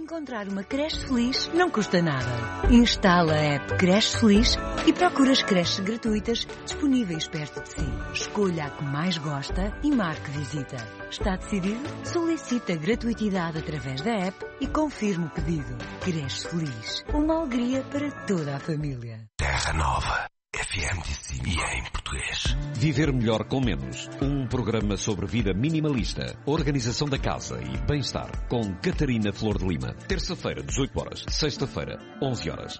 Encontrar uma creche feliz não custa nada. Instala a app Creche Feliz e procura as creches gratuitas disponíveis perto de si. Escolha a que mais gosta e marque visita. Está decidido? Solicite a gratuitidade através da app e confirme o pedido. Creche Feliz. Uma alegria para toda a família. Terra Nova. FM e em português. Viver melhor com menos. Um programa sobre vida minimalista, organização da casa e bem-estar. Com Catarina Flor de Lima. Terça-feira, 18 horas. Sexta-feira, 11 horas.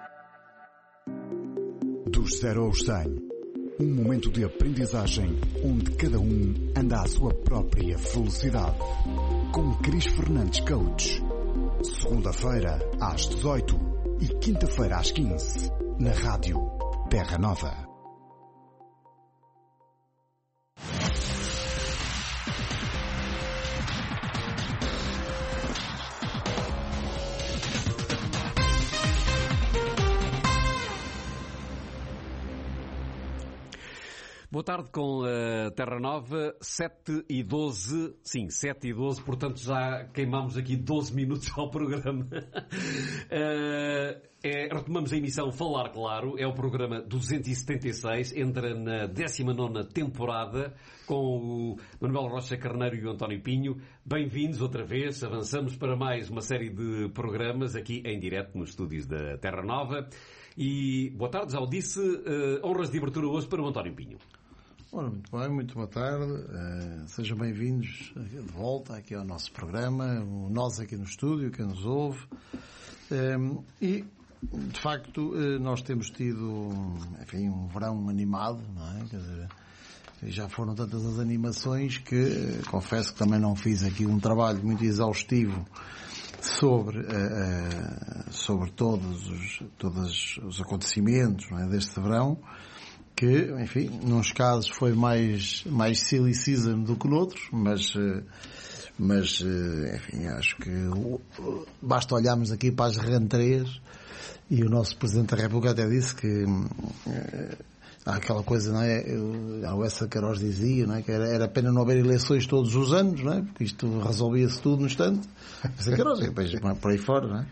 Dos 0 aos 100. Um momento de aprendizagem onde cada um anda à sua própria velocidade. Com Cris Fernandes Coach. Segunda-feira, às 18 e quinta-feira, às 15. Na rádio Terra Nova. Boa tarde com a Terra Nova, 7h12, sim, 7h12, portanto já queimamos aqui 12 minutos ao programa. Retomamos a emissão Falar Claro, é o programa 276, entra na 19ª temporada com o Manuel Rocha Carneiro e o António Pinho. Bem-vindos outra vez, avançamos para mais uma série de programas aqui em direto nos estúdios da Terra Nova. E boa tarde, já o disse, honras de abertura hoje para o António Pinho. Ora, muito bem, muito boa tarde. Sejam bem-vindos de volta aqui ao nosso programa, nós aqui no estúdio, quem nos ouve. E, de facto, nós temos tido, enfim, um verão animado, não é? Quer dizer, já foram tantas as animações que confesso que também não fiz aqui um trabalho muito exaustivo sobre todos os acontecimentos, não é, deste verão, que, enfim, nos casos foi mais silly season do que noutros, mas enfim, acho que basta olharmos aqui para as rantreias e o nosso Presidente da República até disse que há aquela coisa, não é? O Essa Queiroz dizia, não é? Que era pena não haver eleições todos os anos, não é? Porque isto resolvia-se tudo no instante. Essa Queiroz, depois por aí fora, não é?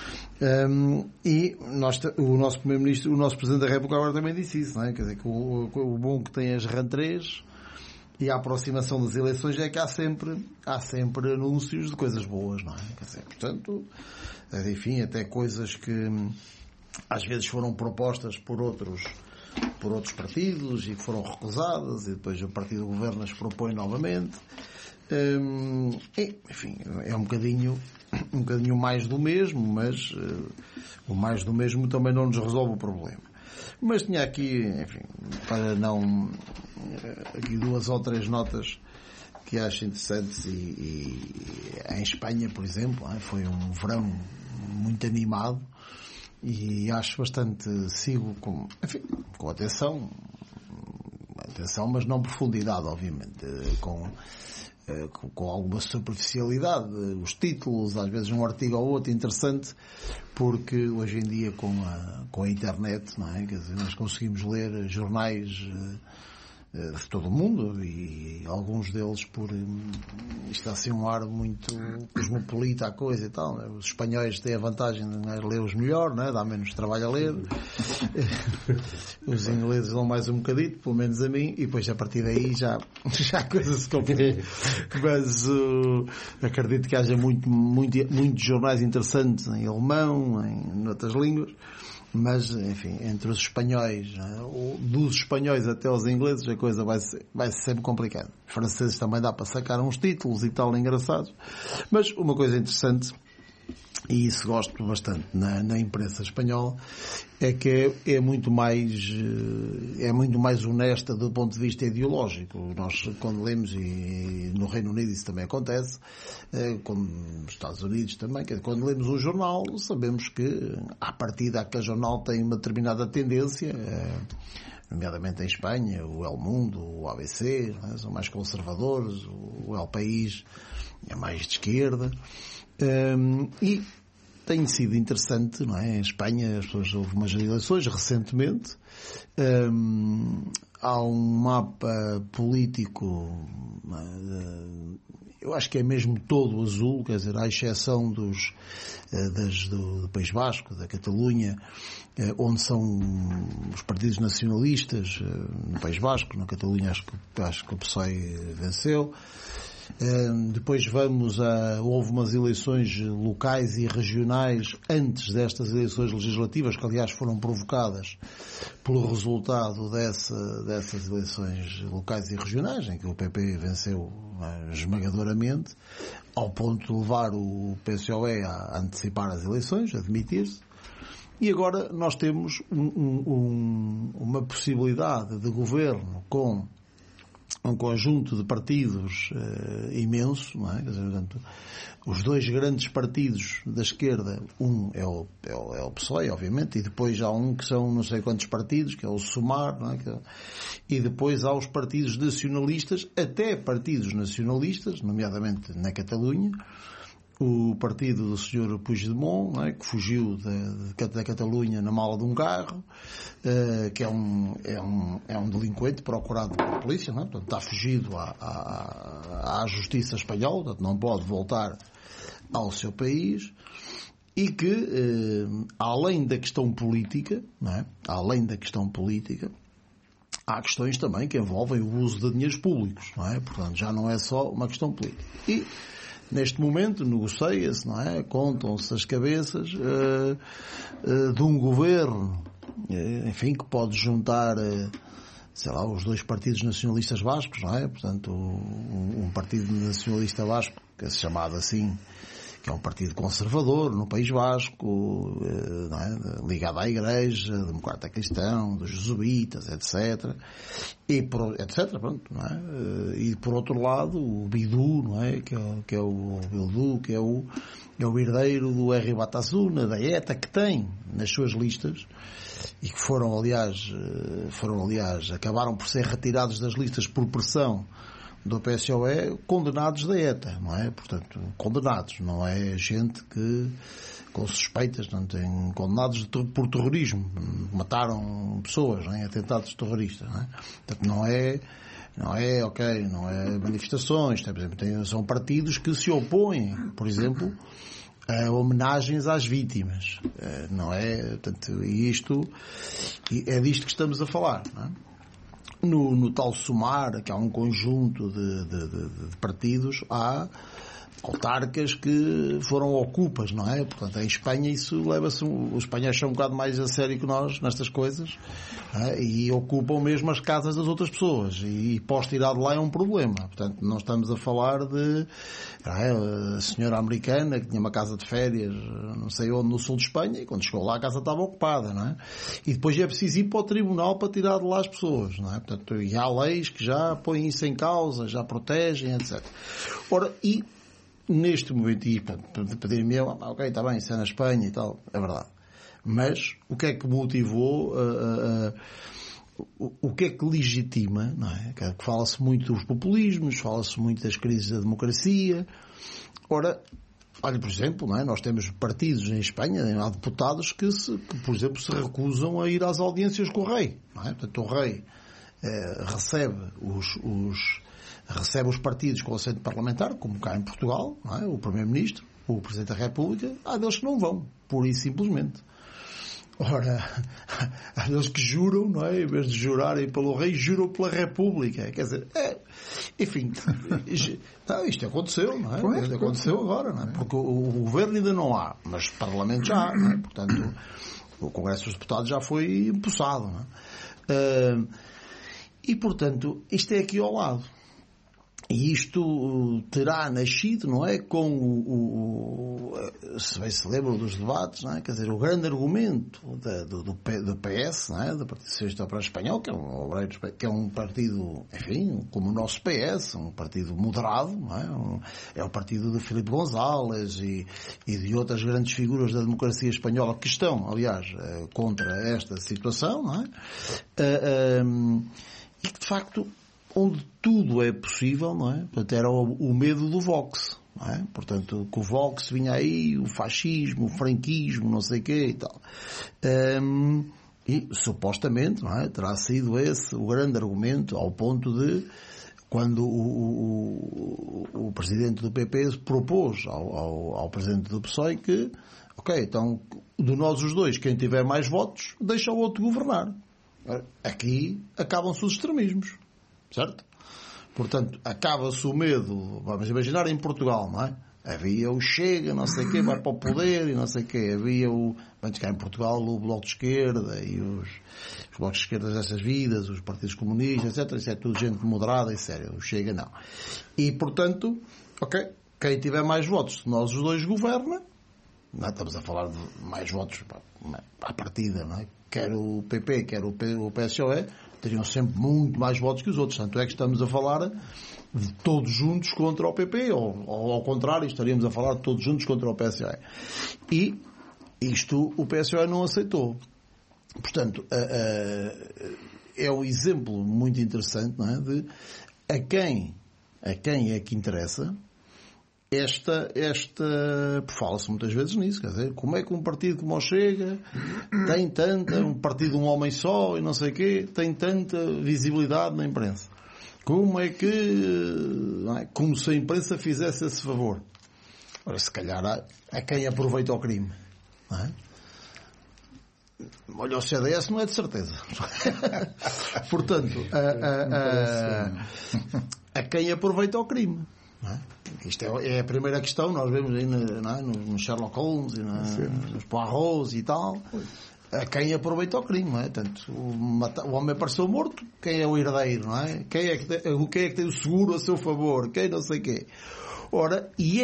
E o nosso Primeiro-Ministro, o nosso Presidente da República agora também disse isso, não é? Quer dizer, que o bom que tem as rantreias e a aproximação das eleições é que há sempre anúncios de coisas boas, não é? Quer dizer, portanto, enfim, até coisas que às vezes foram propostas por outros partidos e que foram recusadas e depois o partido do governo as propõe novamente. E, enfim, é um bocadinho mais do mesmo, mas o mais do mesmo também não nos resolve o problema. Mas tinha aqui, enfim, para não aqui 2 ou 3 notas que acho interessantes e em Espanha, por exemplo, foi um verão muito animado e acho bastante, sigo com atenção, mas não profundidade, obviamente, com alguma superficialidade, os títulos, às vezes um artigo ou outro interessante, porque hoje em dia com a internet, não é? Quer dizer, nós conseguimos ler jornais de todo o mundo e alguns deles isto dá assim um ar muito cosmopolita à coisa e tal, né? Os espanhóis têm a vantagem de ler-os melhor, né? Dá menos trabalho a ler. Os ingleses dão mais um bocadito, pelo menos a mim, e depois a partir daí já a coisa se complica. Mas acredito que haja muitos jornais interessantes em alemão, em outras línguas. Mas, enfim, entre os espanhóis, dos espanhóis até os ingleses, a coisa vai ser sempre complicada. Os franceses também dá para sacar uns títulos e tal engraçados. Mas uma coisa interessante, e isso gosto bastante na imprensa espanhola, é que é muito mais honesta do ponto de vista ideológico. Nós, quando lemos, e no Reino Unido isso também acontece, como nos Estados Unidos também, que quando lemos um jornal, sabemos que, à partida, aquele jornal tem uma determinada tendência, nomeadamente em Espanha, o El Mundo, o ABC, são mais conservadores, o El País é mais de esquerda, e tem sido interessante, não é? Em Espanha houve umas eleições recentemente. Há um mapa político, eu acho que é mesmo todo azul, quer dizer, à exceção do País Basco, da Catalunha, onde são os partidos nacionalistas. No País Basco, na Catalunha acho que o PSOE venceu. Depois houve umas eleições locais e regionais antes destas eleições legislativas, que aliás foram provocadas pelo resultado dessas eleições locais e regionais, em que o PP venceu esmagadoramente, ao ponto de levar o PSOE a antecipar as eleições, a demitir-se. E agora nós temos uma possibilidade de governo com um conjunto de partidos imenso, não é? Quer dizer, portanto, os dois grandes partidos da esquerda, um é o PSOE, obviamente, e depois há um que são não sei quantos partidos, que é o Sumar, não é? E depois há os partidos nacionalistas, até partidos nacionalistas, nomeadamente na Catalunha, o partido do Sr. Puigdemont, não é? Que fugiu da Catalunha na mala de um carro, que é um delinquente procurado pela polícia, não é? Portanto, está fugido à justiça espanhola, portanto, não pode voltar ao seu país, e que, além da questão política, não é? Além da questão política, há questões também que envolvem o uso de dinheiros públicos, não é? Portanto, já não é só uma questão política. E neste momento negocia-se, não é? Contam-se as cabeças de um governo, enfim, que pode juntar, sei lá, os dois partidos nacionalistas bascos, não é? Portanto, um partido nacionalista basco, que é chamado assim, que é um partido conservador no País Basco, não é? Ligado à Igreja Democrata Cristão, dos jesuítas, etc. Pronto, não é? E por outro lado, o Bidu, não é? Que é o Bildu, que é o herdeiro do R. Batasuna, da ETA, que tem nas suas listas, e que acabaram por ser retirados das listas por pressão do PSOE, condenados da ETA, não é? Portanto, condenados, não é gente que com suspeitas, não tem condenados por terrorismo, mataram pessoas, não é? Atentados terroristas, não é? Portanto, não é manifestações, por exemplo, são partidos que se opõem, por exemplo, a homenagens às vítimas, não é? Portanto, é disto que estamos a falar, não é? No tal Sumar, que há um conjunto de partidos, há autarcas que foram ocupas, não é? Portanto, em Espanha isso leva-se... Os espanhóis são um bocado mais a sério que nós nestas coisas, é? E ocupam mesmo as casas das outras pessoas. E posso tirar de lá é um problema. Portanto, não estamos a falar de... a senhora americana que tinha uma casa de férias, não sei onde, no sul de Espanha, e quando chegou lá a casa estava ocupada, não é? E depois é preciso ir para o tribunal para tirar de lá as pessoas, não é? Portanto, e há leis que já põem isso em causa, já protegem, etc. Ora, e neste momento, e pedir-me ok, está bem, isso é na Espanha e tal, é verdade. Mas o que é que motivou, o que é que legitima, não é? Que fala-se muito dos populismos, fala-se muito das crises da democracia. Ora, olha, por exemplo, não é? Nós temos partidos em Espanha, há deputados que, por exemplo, se recusam a ir às audiências com o rei, não é? Portanto, o rei recebe os partidos com assento parlamentar, como cá em Portugal, não é? O Primeiro-Ministro, o Presidente da República, há deles que não vão, pura e simplesmente. Ora, há deles que juram, não é? Em vez de jurarem pelo rei, juram pela República. Quer dizer, enfim, isto aconteceu, não é? Isto aconteceu agora, não é? Porque o governo ainda não há, mas o Parlamento já há, não é? Portanto, o Congresso dos Deputados já foi empossado, não é? E, portanto, isto é aqui ao lado. E isto terá nascido, não é, com se bem se lembram dos debates, não é? Quer dizer, o grande argumento do PS, não é? Do Partido Socialista Operário Espanhol, que é um partido, enfim, como o nosso PS, um partido moderado, não é? É o partido de Filipe González e de outras grandes figuras da democracia espanhola que estão, aliás, contra esta situação, não é? E que, de facto, onde tudo é possível, não é? Portanto, era o medo do Vox, não é? Portanto, que o Vox vinha aí, o fascismo, o franquismo, não sei o quê e tal. E, supostamente, não é? Terá sido esse o grande argumento, ao ponto de, quando o presidente do PP propôs ao presidente do PSOE que, ok, então, de nós os dois, quem tiver mais votos, deixa o outro governar. Aqui acabam-se os extremismos, certo? Portanto, acaba-se o medo, vamos imaginar em Portugal, não é? Havia o Chega, não sei o quê, vai para o poder e não sei o quê. Havia antes cá em Portugal, o Bloco de Esquerda e os Blocos de Esquerda dessas vidas, os partidos comunistas, etc. Isso é tudo gente moderada e séria. O Chega não. E, portanto, ok, quem tiver mais votos, nós os dois governa. Não, estamos a falar de mais votos à partida, não é? Quer o PP, quer o PSOE, teriam sempre muito mais votos que os outros. Tanto é que estamos a falar de todos juntos contra o PP, ou ao contrário, estaríamos a falar de todos juntos contra o PSOE. E isto o PSOE não aceitou. Portanto, é um exemplo muito interessante, não é? De a quem é que interessa fala-se muitas vezes nisso, quer dizer, como é que um partido como o Chega tem um partido de um homem só e não sei o quê, tem tanta visibilidade na imprensa? Como é que, não é? Como se a imprensa fizesse esse favor? Ora, se calhar a quem aproveita o crime, não é? Olha, o CDS não é de certeza. Portanto, a quem aproveita o crime, não é? Isto é a primeira questão, nós vemos aí no Sherlock Holmes, nos Poirot e tal, a quem aproveita o crime, não é? Portanto, o homem apareceu morto, quem é o herdeiro, não é? Quem é que tem o seguro a seu favor, quem não sei quê. Ora, e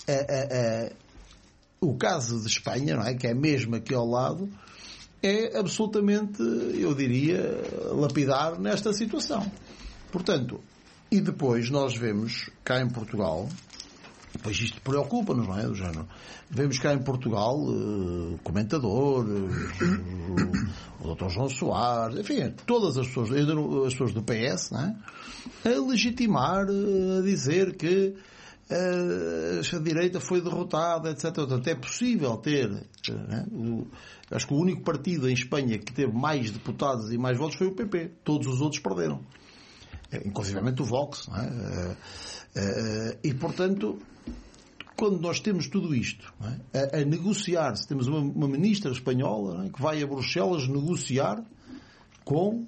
o caso de Espanha, não é? Que é mesmo aqui ao lado, é absolutamente, eu diria, lapidar nesta situação. Portanto, e depois nós vemos cá em Portugal, depois isto preocupa-nos, não é? Do género. Vemos cá em Portugal comentadores, o Dr. João Soares, enfim, todas as pessoas do PS, não é? A legitimar, a dizer que a direita foi derrotada, etc. Portanto, é possível ter, acho que o único partido em Espanha que teve mais deputados e mais votos foi o PP. Todos os outros perderam. Inclusivamente o Vox, não é? E, portanto, quando nós temos tudo isto, não é? a negociar, se temos uma ministra espanhola, não é? Que vai a Bruxelas negociar com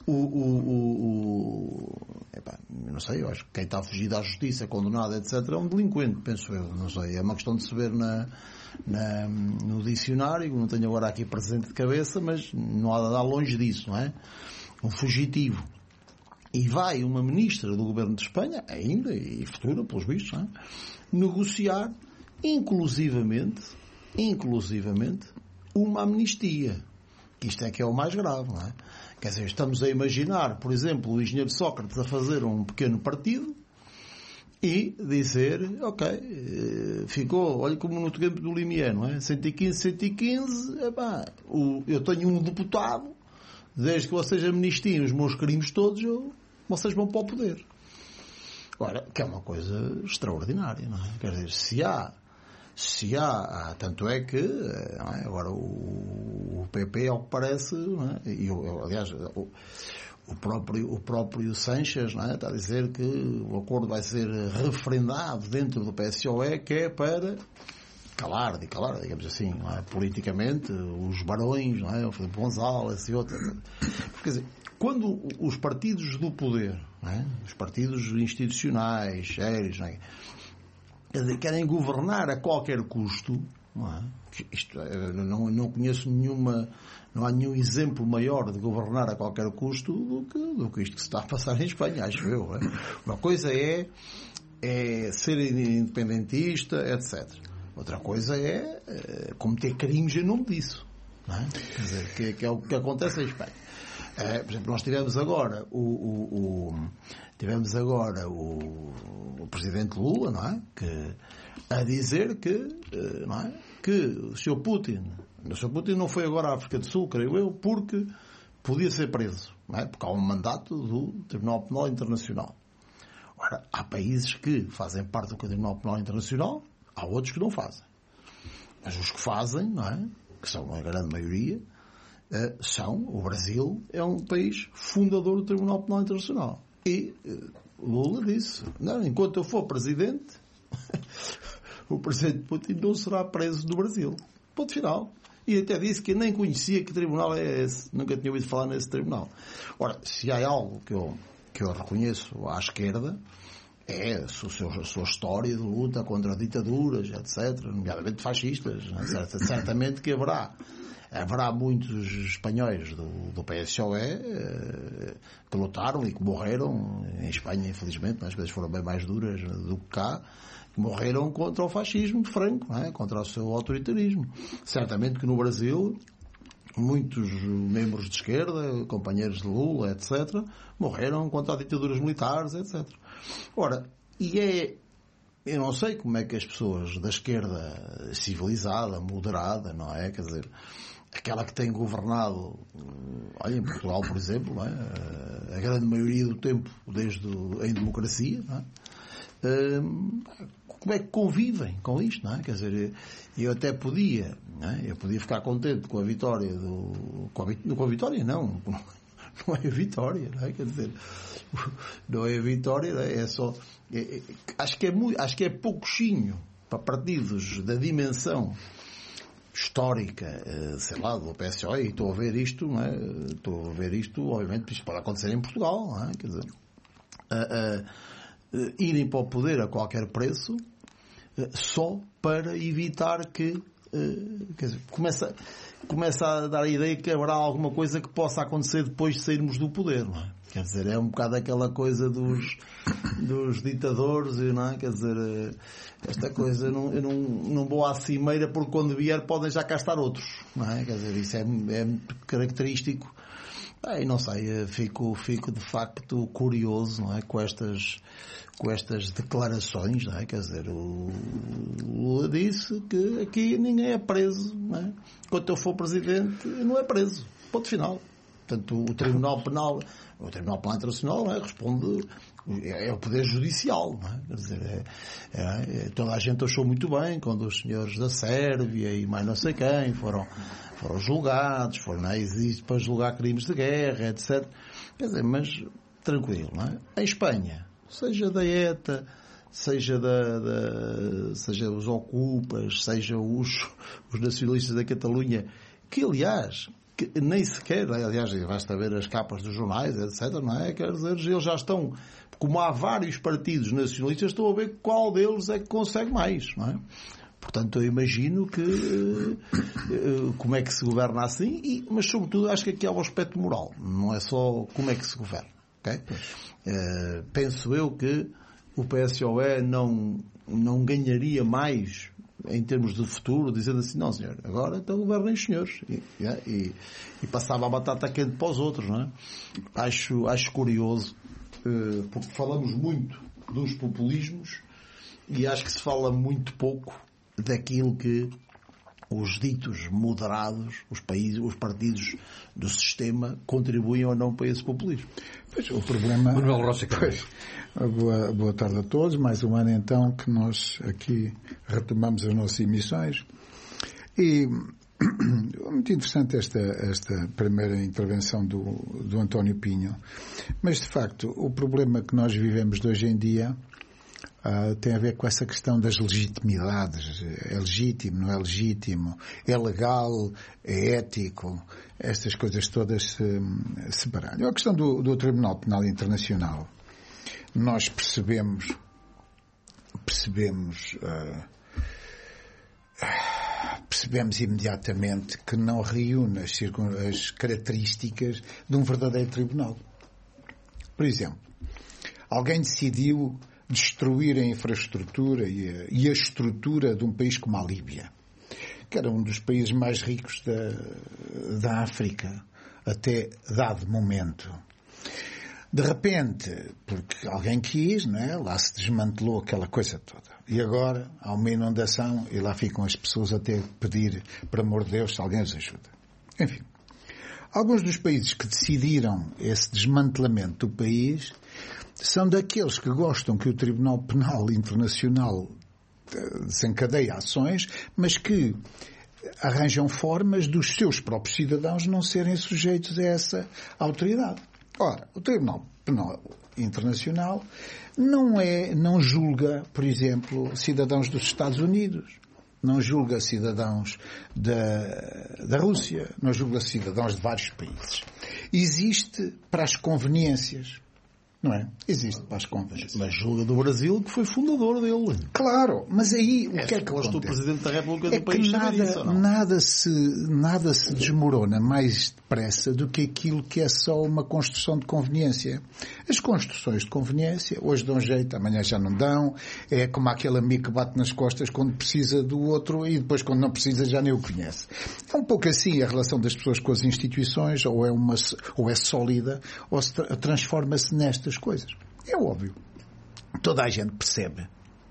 não sei, eu acho que quem está a fugir da justiça, condenado, etc., é um delinquente, penso eu, não sei, é uma questão de se ver no dicionário, não tenho agora aqui presente de cabeça, mas não há de dar longe disso, não é? Um fugitivo. E vai uma ministra do governo de Espanha, ainda, e futura, pelos vistos, não é? Negociar, inclusivamente, uma amnistia. Isto é que é o mais grave, não é? Quer dizer, estamos a imaginar, por exemplo, o engenheiro Sócrates a fazer um pequeno partido e dizer, ok, ficou, olha como no tempo do Limier, não é? 115, eu tenho um deputado, desde que vocês amnistiem os meus crimes todos, vocês vão para o poder. Ora, que é uma coisa extraordinária, não é? Quer dizer, se há, tanto é que, não é? Agora o PP, ao que parece, não é? Aliás, o próprio Sánchez, não é? Está a dizer que o acordo vai ser referendado dentro do PSOE, que é para calar, digamos assim, não é? Politicamente, os barões, não é? O Filipe González e outros. Quer dizer, quando os partidos do poder, não é? Os partidos institucionais, sérios, não é? Querem governar a qualquer custo, não é? Isto, não conheço não há nenhum exemplo maior de governar a qualquer custo do que isto que se está a passar em Espanha, acho eu. É? Uma coisa é ser independentista, etc. Outra coisa é cometer crimes em nome disso, não é? Quer dizer, que é o que acontece em Espanha. Por exemplo, nós tivemos agora o presidente Lula, não é? A dizer que, não é? Que o Sr. Putin não foi agora à África do Sul, creio eu, porque podia ser preso, não é? Porque há um mandato do Tribunal Penal Internacional. Agora, há países que fazem parte do Tribunal Penal Internacional, há outros que não fazem. Mas os que fazem, não é? Que são a grande maioria, o Brasil é um país fundador do Tribunal Penal Internacional. E Lula disse, não, enquanto eu for presidente, o presidente Putin não será preso no Brasil. Ponto final. E até disse que nem conhecia que tribunal é esse. Nunca tinha ouvido falar nesse tribunal. Ora, se há algo que eu reconheço à esquerda, é a sua história de luta contra ditaduras, etc., nomeadamente fascistas. Certamente que haverá muitos espanhóis do PSOE que lutaram e que morreram, em Espanha, infelizmente, às vezes foram bem mais duras do que cá, que morreram contra o fascismo de Franco, não é? Contra o seu autoritarismo. Certamente que no Brasil muitos membros de esquerda, companheiros de Lula, etc., morreram contra ditaduras militares, etc. Ora, eu não sei como é que as pessoas da esquerda civilizada, moderada, não é? Quer dizer, aquela que tem governado, olha, em Portugal, por exemplo, não é? A grande maioria do tempo em democracia, não é? Como é que convivem com isto, não é? Quer dizer, eu até podia, não é? Eu podia ficar contente com a vitória com a vitória não é a vitória, não é? Quer dizer, não é a vitória, não é? É só, acho que é pouquinho para partidos da dimensão histórica, sei lá, do PSOE, e estou a ver isto, não é? Estou a ver isto, obviamente, isto pode acontecer em Portugal, não é? Quer dizer, irem para o poder a qualquer preço, só para evitar que, quer dizer, começa a dar a ideia que haverá alguma coisa que possa acontecer depois de sairmos do poder, não é? Quer dizer, é um bocado aquela coisa dos ditadores, não é? Quer dizer, esta coisa, eu não vou à cimeira porque quando vier podem já cá estar outros, não é? Quer dizer, isso é muito característico. E não sei, fico de facto curioso, não é? Com estas declarações, não é? Quer dizer, o Lula disse que aqui ninguém é preso, não é? Enquanto eu for presidente, não é preso. Ponto final. Portanto, o Tribunal Penal Internacional, não é? Responde, é o poder judicial, não é? Quer dizer, toda a gente achou muito bem quando os senhores da Sérvia e mais não sei quem foram julgados, foram para julgar crimes de guerra, etc. Quer dizer, mas tranquilo, não é? Em Espanha, seja da ETA, seja os ocupas, seja os nacionalistas da Catalunha, que aliás nem sequer, aliás, basta ver as capas dos jornais, etc., não é? Quer dizer, eles já estão, como há vários partidos nacionalistas, estão a ver qual deles é que consegue mais, não é? Portanto, eu imagino que como é que se governa assim, mas sobretudo acho que aqui há um aspecto moral, não é só como é que se governa, ok? Penso eu que o PSOE não ganharia mais em termos de futuro, dizendo assim, não senhor, agora então governem os senhores e passava a batata quente para os outros, não é? Acho curioso, porque falamos muito dos populismos e acho que se fala muito pouco daquilo que os ditos moderados, os partidos do sistema contribuem ou não para esse populismo. Pois, o problema... Manuel Rocha Carneiro. Boa tarde a todos. Mais um ano então que nós aqui retomamos as nossas emissões. E muito interessante esta primeira intervenção do António Pinho. Mas, de facto, o problema que nós vivemos de hoje em dia tem a ver com essa questão das legitimidades. É legítimo, não é legítimo? É legal? É ético? Estas coisas todas se baralham. A questão do Tribunal Penal Internacional, nós percebemos imediatamente que não reúne as características de um verdadeiro tribunal. Por exemplo, alguém decidiu destruir a infraestrutura e a estrutura de um país como a Líbia, que era um dos países mais ricos da África, até dado momento. De repente, porque alguém quis, não é? Lá se desmantelou aquela coisa toda. E agora há uma inundação e lá ficam as pessoas até pedir, por amor de Deus, se alguém os ajuda. Enfim, alguns dos países que decidiram esse desmantelamento do país são daqueles que gostam que o Tribunal Penal Internacional desencadeie ações, mas que arranjam formas dos seus próprios cidadãos não serem sujeitos a essa autoridade. Ora, o Tribunal Penal Internacional não julga, por exemplo, cidadãos dos Estados Unidos, não julga cidadãos da Rússia, não julga cidadãos de vários países. Existe para as conveniências. Não é? Existe para as conveniências. Mas julga do Brasil, que foi fundador dele. Claro, mas aí o que é que acontece? O Presidente da República do é país que isso, ou não? nada se desmorona mais depressa do que aquilo que é só uma construção de conveniência. As construções de conveniência, hoje dão jeito, amanhã já não dão. É como aquele amigo que bate nas costas quando precisa do outro e depois quando não precisa já nem o conhece. É um pouco assim a relação das pessoas com as instituições, ou é sólida, ou transforma-se nestas coisas. É óbvio. Toda a gente percebe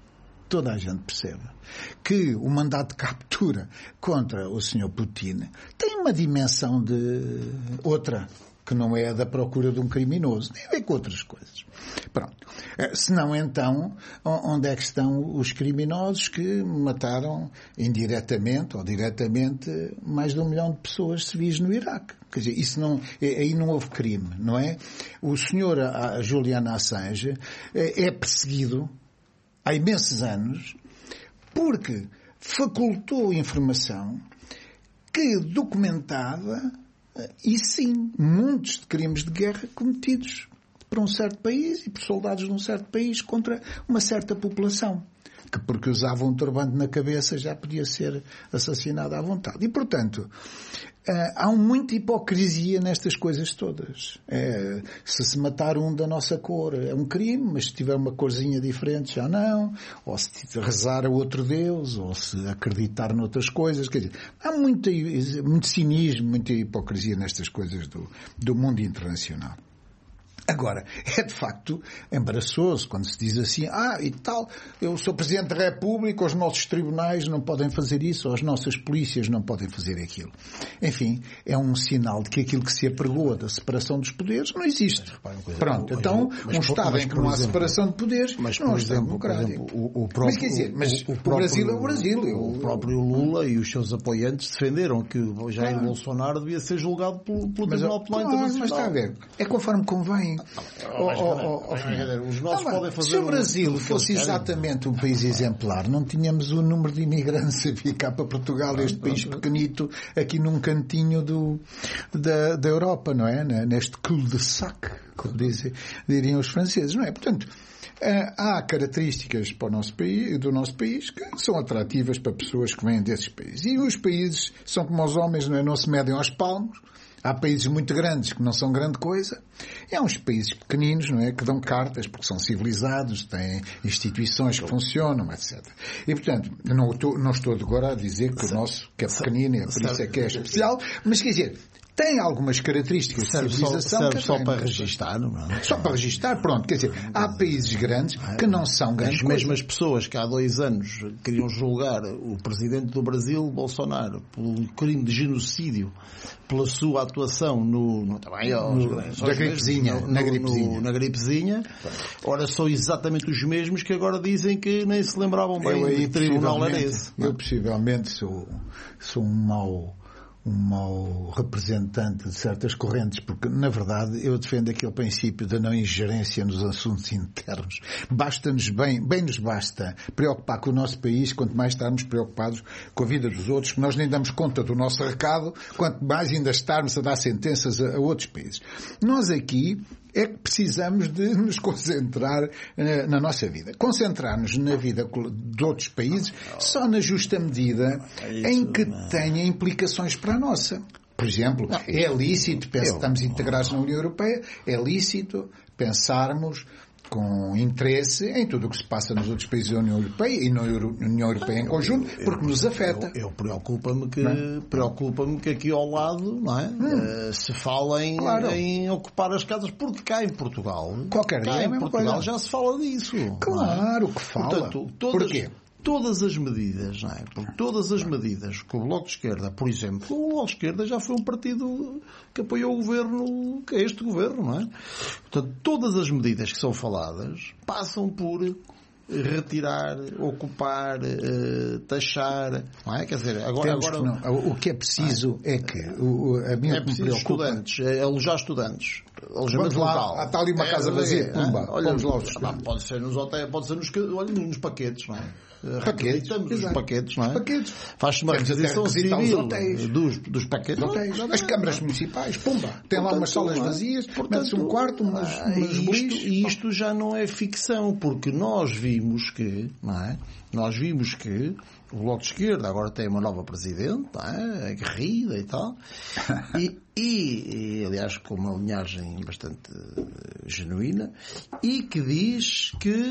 que o mandato de captura contra o Sr. Putin tem uma dimensão de outra, que não é a da procura de um criminoso, tem a ver com outras coisas. Pronto. Senão, então, onde é que estão os criminosos que mataram indiretamente ou diretamente mais de 1 milhão de pessoas civis no Iraque? Quer dizer, isso não, aí não houve crime, não é? O senhor Julian Assange é perseguido há imensos anos porque facultou informação que documentava, e sim, montes de crimes de guerra cometidos por um certo país e por soldados de um certo país contra uma certa população, que porque usava um turbante na cabeça já podia ser assassinado à vontade. E, portanto, há muita hipocrisia nestas coisas todas. Se matar um da nossa cor é um crime, mas se tiver uma corzinha diferente já não, ou se rezar a outro Deus, ou se acreditar noutras coisas. Quer dizer, há muito cinismo, muita hipocrisia nestas coisas do mundo internacional. Agora, é de facto embaraçoso quando se diz assim, e tal, eu sou Presidente da República, os nossos tribunais não podem fazer isso, ou as nossas polícias não podem fazer aquilo. Enfim, é um sinal de que aquilo que se apregou da separação dos poderes não existe. Pronto, então, um Estado em que não há separação de poderes não é um Estado democrático. Mas quer dizer, o Brasil é o Brasil. O próprio Lula e os seus apoiantes defenderam que o Jair Bolsonaro devia ser julgado pelo Tribunal Penal Internacional. Mas está a ver, é conforme convém. Os nossos podem fazer. Se o Brasil fosse exatamente um país exemplar, não tínhamos o número de imigrantes a vir cá para Portugal, este país pequenito, aqui num cantinho da Europa, não é? Neste cul-de-sac, como diriam os franceses, não é? Portanto, há características para do nosso país que são atrativas para pessoas que vêm desses países. E os países são como os homens, não é? Não se medem aos palmos. Há países muito grandes que não são grande coisa. E há uns países pequeninos, não é? Que dão cartas porque são civilizados, têm instituições que funcionam, etc. E, portanto, não estou agora a dizer que o nosso, que é pequenino, por isso é que é especial, mas quer dizer, tem algumas características de civilização. Serve só para registar, não é? Só para registar, pronto. Quer dizer, há países grandes que não são grandes. As mesmas pessoas que há 2 anos queriam julgar o Presidente do Brasil, Bolsonaro, pelo crime de genocídio, pela sua atuação na gripezinha, ora são exatamente os mesmos que agora dizem que nem se lembravam bem de que tribunal era esse. Eu possivelmente sou um mau representante de certas correntes, porque, na verdade, eu defendo aquele princípio da não ingerência nos assuntos internos. Basta-nos bem nos basta preocupar com o nosso país, quanto mais estarmos preocupados com a vida dos outros, que nós nem damos conta do nosso recado, quanto mais ainda estarmos a dar sentenças a outros países. Nós aqui é que precisamos de nos concentrar na nossa vida. Concentrar-nos na vida de outros países só na justa medida em que tenha implicações para a nossa. Por exemplo, é lícito, estamos integrados na União Europeia, é lícito pensarmos com interesse em tudo o que se passa nos outros países da União Europeia e na União Europeia em conjunto, porque nos afeta. Preocupa-me que aqui ao lado, não é? Se fala em ocupar as casas, porque cá em Portugal, qualquer dia em Portugal já se fala disso. Claro que fala. Portanto, Porquê? todas as medidas, não é? Porque todas as medidas que o Bloco de Esquerda, por exemplo, o Bloco de Esquerda já foi um partido que apoiou o governo, que é este governo, não é? Portanto, todas as medidas que são faladas passam por retirar, ocupar, taxar, não é? Quer dizer, agora o que é preciso é que a minha preciso estudantes, alojar estudantes. Vamos lá, está ali uma casa vazia, pumba, vamos lá. Pode ser nos hotéis, pode ser nos paquetes, não é? Paquetes, os paquetes, não é? Paquetes. Faz-se uma requisição civil dos paquetes. As câmaras municipais, pumba, tem lá umas salas vazias, mete-se um quarto, umas beliches. E isto já não é ficção, porque nós vimos que, não é? Nós vimos que o Bloco de Esquerda agora tem uma nova presidente, não é? Aguerrida e tal, e aliás com uma linhagem bastante genuína, e que diz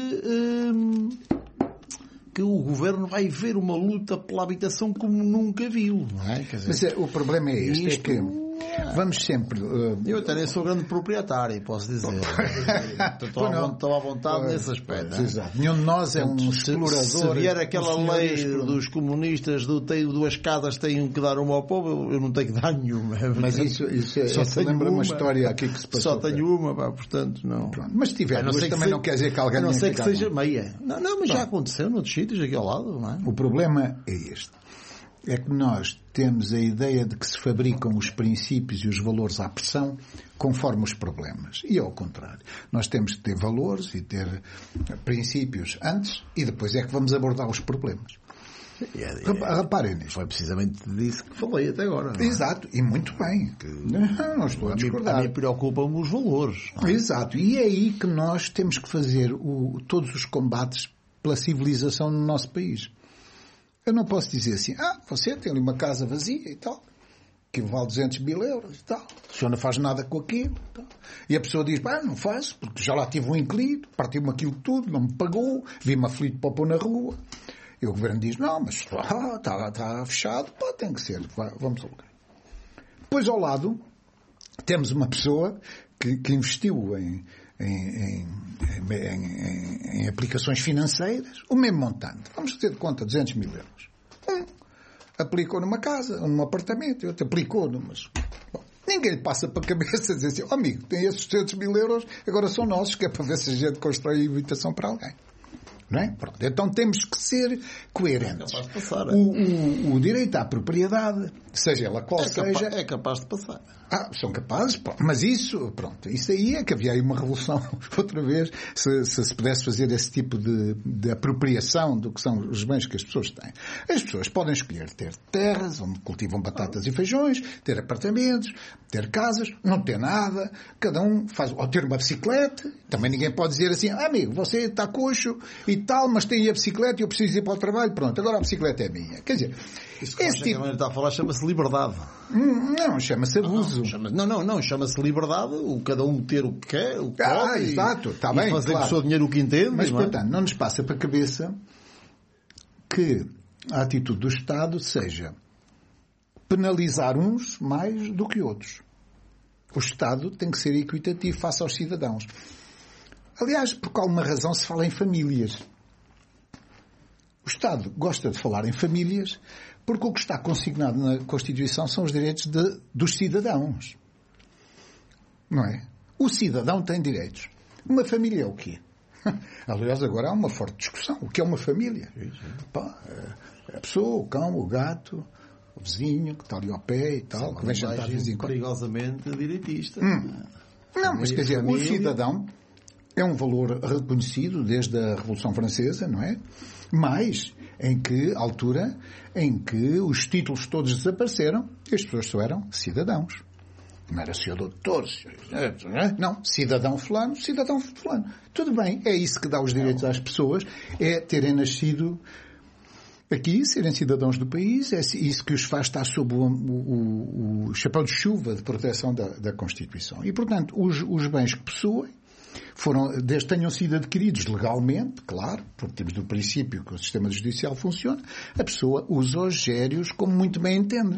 que o governo vai ver uma luta pela habitação como nunca viu, não é? Quer dizer, mas o problema é este, é que vamos sempre... Eu até nem sou grande proprietário, posso dizer. Estou à vontade nesse aspecto. Exato. Nenhum de nós é um explorador. Se vier aquela lei dos comunistas tenho 2 casas, tenho que dar uma ao povo, eu não tenho que dar nenhuma. Mas isso lembra uma história aqui que se passou. Só tenho uma, portanto, não. Pronto. Mas se tiver duas, também não quer dizer que alguém... A não ser que seja meia. Não, mas já aconteceu noutros sítios aqui ao lado, não é? O problema é este. É que nós temos a ideia de que se fabricam os princípios e os valores à pressão conforme os problemas. E ao contrário. Nós temos que ter valores e ter princípios antes e depois é que vamos abordar os problemas. Reparem nisso. Foi precisamente disso que falei até agora. Não é? Exato. E muito bem. Não estou a discordar. A mim preocupam-me os valores. Exato. E é aí que nós temos que fazer todos os combates pela civilização no nosso país. Eu não posso dizer assim, você tem ali uma casa vazia e tal, que vale 200 mil euros e tal, o senhor não faz nada com aquilo e tal. E a pessoa diz, não faço, porque já lá tive um inquilino, partiu-me aquilo tudo, não me pagou, vi-me aflito para pôr na rua. E o governo diz, não, mas está fechado, tem que ser, vamos ao lugar. Depois ao lado, temos uma pessoa que investiu em aplicações financeiras, o mesmo montante. Vamos fazer de conta, 200 mil euros. Aplicou numa casa, num apartamento, outro aplicou numas... Ninguém lhe passa para a cabeça dizer assim, amigo, tem esses 200 mil euros, agora são nossos, que é para ver se a gente constrói habitação para alguém. Não é? Pronto. Então temos que ser coerentes. É capaz de passar, o direito à propriedade, seja ela qual seja... É capaz de passar. São capazes, mas isso aí é que havia aí uma revolução outra vez, se pudesse fazer esse tipo de apropriação do que são os bens que as pessoas têm. As pessoas podem escolher ter terras onde cultivam batatas e feijões, ter apartamentos, ter casas, não ter nada, cada um faz, ou ter uma bicicleta, também ninguém pode dizer assim, amigo, você está coxo e tal, mas tem a bicicleta e eu preciso ir para o trabalho, pronto, agora a bicicleta é minha. Quer dizer, isso que está a falar chama-se liberdade. Não, chama-se abuso. Não, chama-se liberdade, cada um ter o que quer, o que pode, exato, está e bem, fazer claro. com o seu dinheiro o que entende. Mas, portanto, não nos passa para a cabeça que a atitude do Estado seja penalizar uns mais do que outros. O Estado tem que ser equitativo face aos cidadãos. Aliás, por alguma razão se fala em famílias. O Estado gosta de falar em famílias porque o que está consignado na Constituição são os direitos dos cidadãos. Não é? O cidadão tem direitos. Uma família é o quê? Aliás, agora há uma forte discussão. O que é uma família? A pessoa, o cão, o gato, o vizinho que está ali ao pé e tal, que vem jantar de vez em quando. Perigosamente direitista. Não, mas quer dizer, o cidadão é um valor reconhecido desde a Revolução Francesa, não é? Mas altura em que os títulos todos desapareceram e as pessoas só eram cidadãos. Não era senhor doutor, não, cidadão fulano. Tudo bem, é isso que dá os direitos às pessoas, é terem nascido aqui, serem cidadãos do país, é isso que os faz estar sob o chapéu de chuva de proteção da Constituição. E, portanto, os bens que possuem desde que tenham sido adquiridos legalmente, claro, porque temos do princípio que o sistema judicial funciona, a pessoa usa-os, gere-os como muito bem entende.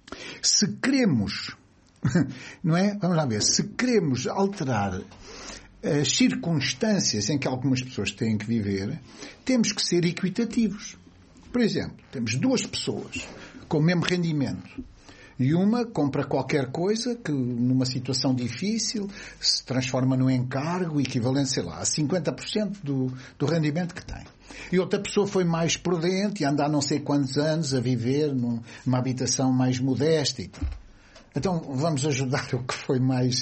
Se queremos, não é? Vamos lá ver, se queremos alterar as circunstâncias em que algumas pessoas têm que viver, temos que ser equitativos. Por exemplo, temos 2 pessoas com o mesmo rendimento e uma compra qualquer coisa que numa situação difícil se transforma num encargo equivalente, sei lá, a 50% do rendimento que tem. E outra pessoa foi mais prudente e anda há não sei quantos anos a viver numa habitação mais modesta e tal. Então vamos ajudar o que foi mais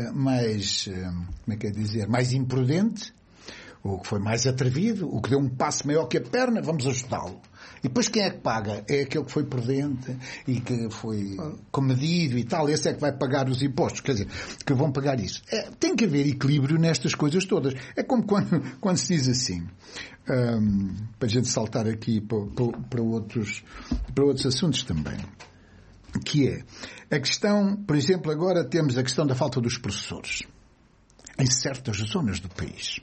imprudente, o que foi mais atrevido, o que deu um passo maior que a perna, vamos ajudá-lo. E depois quem é que paga? É aquele que foi prudente e que foi comedido e tal. Esse é que vai pagar os impostos, quer dizer, que vão pagar isso. Tem que haver equilíbrio nestas coisas todas. É como quando se diz assim, para a gente saltar aqui para outros assuntos também, que é a questão, por exemplo, agora temos a questão da falta dos professores em certas zonas do país.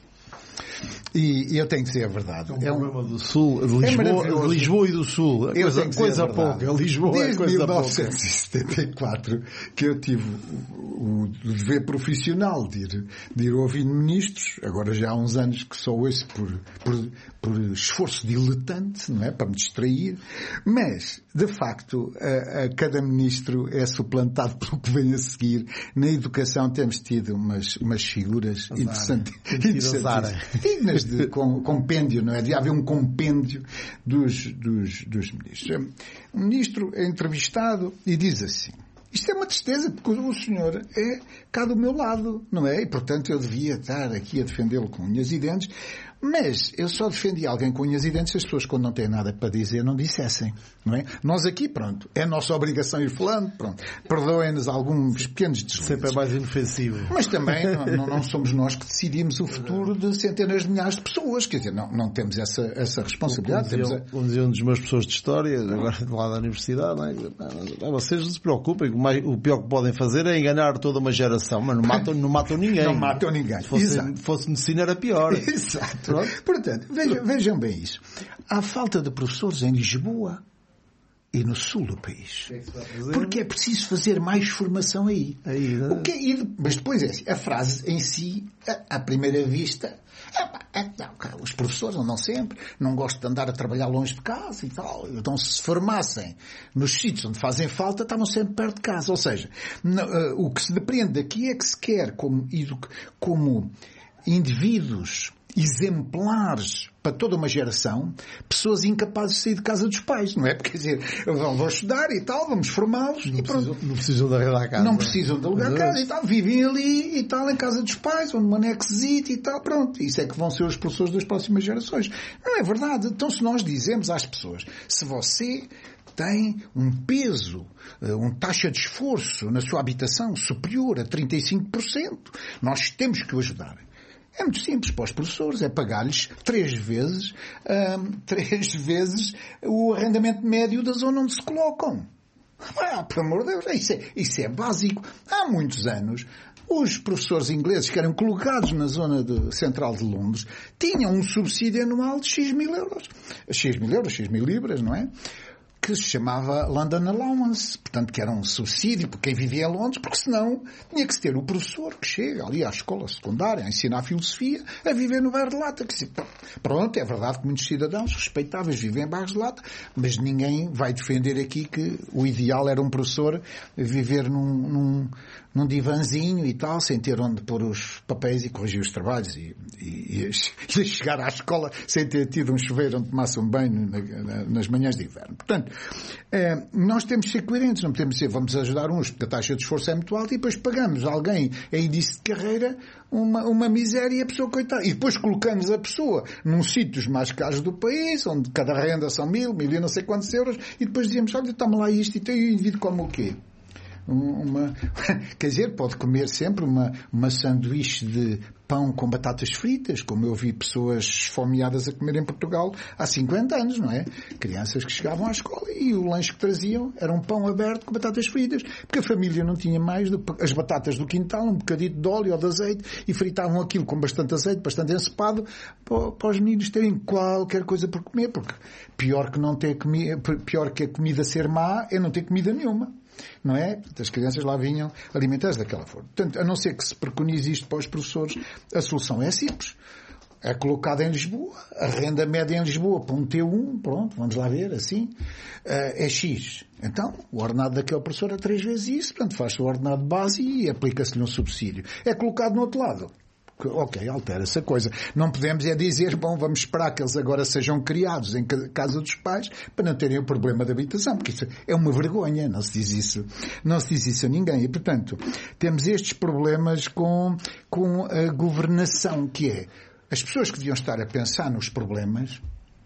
E eu tenho que dizer a verdade. É um problema do Sul, de Lisboa e do Sul. Coisa pouca. Lisboa é coisa pouca. Desde 1974 que eu tive o dever profissional de ir ouvindo ministros. Agora já há uns anos que só ouço por esforço diletante, não é? Para me distrair. Mas, de facto, a cada ministro é suplantado pelo que vem a seguir. Na educação temos tido umas figuras interessantes. Dignas de compêndio, não é? Devia haver um compêndio dos ministros. Um ministro é entrevistado e diz assim: isto é uma tristeza, porque o senhor é cá do meu lado, não é? E, portanto, eu devia estar aqui a defendê-lo com unhas e dentes, mas eu só defendi alguém com unhas e dentes se as pessoas, quando não têm nada para dizer, não dissessem, não é? Nós aqui, pronto, é nossa obrigação ir falando, pronto, perdoem-nos alguns pequenos deslizes. Sempre é mais inofensivo. Mas também não somos nós que decidimos o futuro de centenas de milhares de pessoas, quer dizer, não temos essa responsabilidade. Como dizia um dos meus professores de História, agora lá da Universidade, não é? Vocês não se preocupem, o pior que podem fazer é enganar toda uma geração, mas não matam ninguém. Não matam ninguém. Se fosse medicina era pior. Exato. Portanto, vejam bem isso. Há falta de professores em Lisboa e no sul do país. Porque é preciso fazer mais formação aí. Mas depois a frase em si, à primeira vista, os professores andam sempre, não gostam de andar a trabalhar longe de casa e tal. Então, se formassem nos sítios onde fazem falta, estavam sempre perto de casa. Ou seja, o que se depreende daqui é que se quer, como indivíduos exemplares para toda uma geração, pessoas incapazes de sair de casa dos pais, não é? Porque, quer dizer, vão estudar e tal, vamos formá-los e pronto. Não precisam de arrendar a casa. Não precisam de alugar a casa e tal, vivem ali e tal, em casa dos pais, onde manexito e tal, pronto. Isso é que vão ser os professores das próximas gerações. Não é verdade. Então, se nós dizemos às pessoas, se você tem um peso, uma taxa de esforço na sua habitação superior a 35%, nós temos que o ajudar. É muito simples para os professores, é pagar-lhes 3 vezes o arrendamento médio da zona onde se colocam. Por amor de Deus, isso é básico. Há muitos anos, os professores ingleses que eram colocados na zona central de Londres tinham um subsídio anual de X mil libras, não é? Que se chamava London Allowance, portanto que era um subsídio para quem vivia em Londres, porque senão tinha que se ter o professor que chega ali à escola secundária a ensinar filosofia, a viver no bairro de Lata. Pronto, é verdade que muitos cidadãos respeitáveis vivem em bairros de Lata, mas ninguém vai defender aqui que o ideal era um professor viver num divanzinho e tal, sem ter onde pôr os papéis e corrigir os trabalhos e chegar à escola sem ter tido um chuveiro onde tomasse um banho nas manhãs de inverno. Portanto, nós temos de ser coerentes, não podemos dizer vamos ajudar uns porque a taxa de esforço é muito alta e depois pagamos a alguém a início de carreira uma miséria e a pessoa coitada. E depois colocamos a pessoa num sítio dos mais caros do país, onde cada renda são 1.000 e não sei quantos euros, e depois dizemos, olha, toma lá isto e o indivíduo come o quê? Quer dizer, pode comer sempre uma sanduíche de pão com batatas fritas, como eu vi pessoas esfomeadas a comer em Portugal há 50 anos, não é? Crianças que chegavam à escola e o lanche que traziam era um pão aberto com batatas fritas, porque a família não tinha mais as batatas do quintal, um bocadinho de óleo ou de azeite, e fritavam aquilo com bastante azeite, bastante ensopado, para os meninos terem qualquer coisa por comer, porque pior que a comida ser má é não ter comida nenhuma. não é? As crianças lá vinham alimentadas daquela forma. Portanto, a não ser que se preconize isto para os professores, a solução é simples. É colocada em Lisboa, a renda média em Lisboa para um T1, pronto, vamos lá ver, assim, é X. Então, o ordenado daquele professor é 3 vezes isso, portanto, faz-se o ordenado base e aplica-se-lhe um subsídio. É colocado no outro lado. Ok, altera-se a coisa. Não podemos dizer, bom, vamos esperar que eles agora sejam criados em casa dos pais para não terem o problema de habitação, porque isso é uma vergonha, não se diz isso a ninguém. E, portanto, temos estes problemas com a governação, que é as pessoas que deviam estar a pensar nos problemas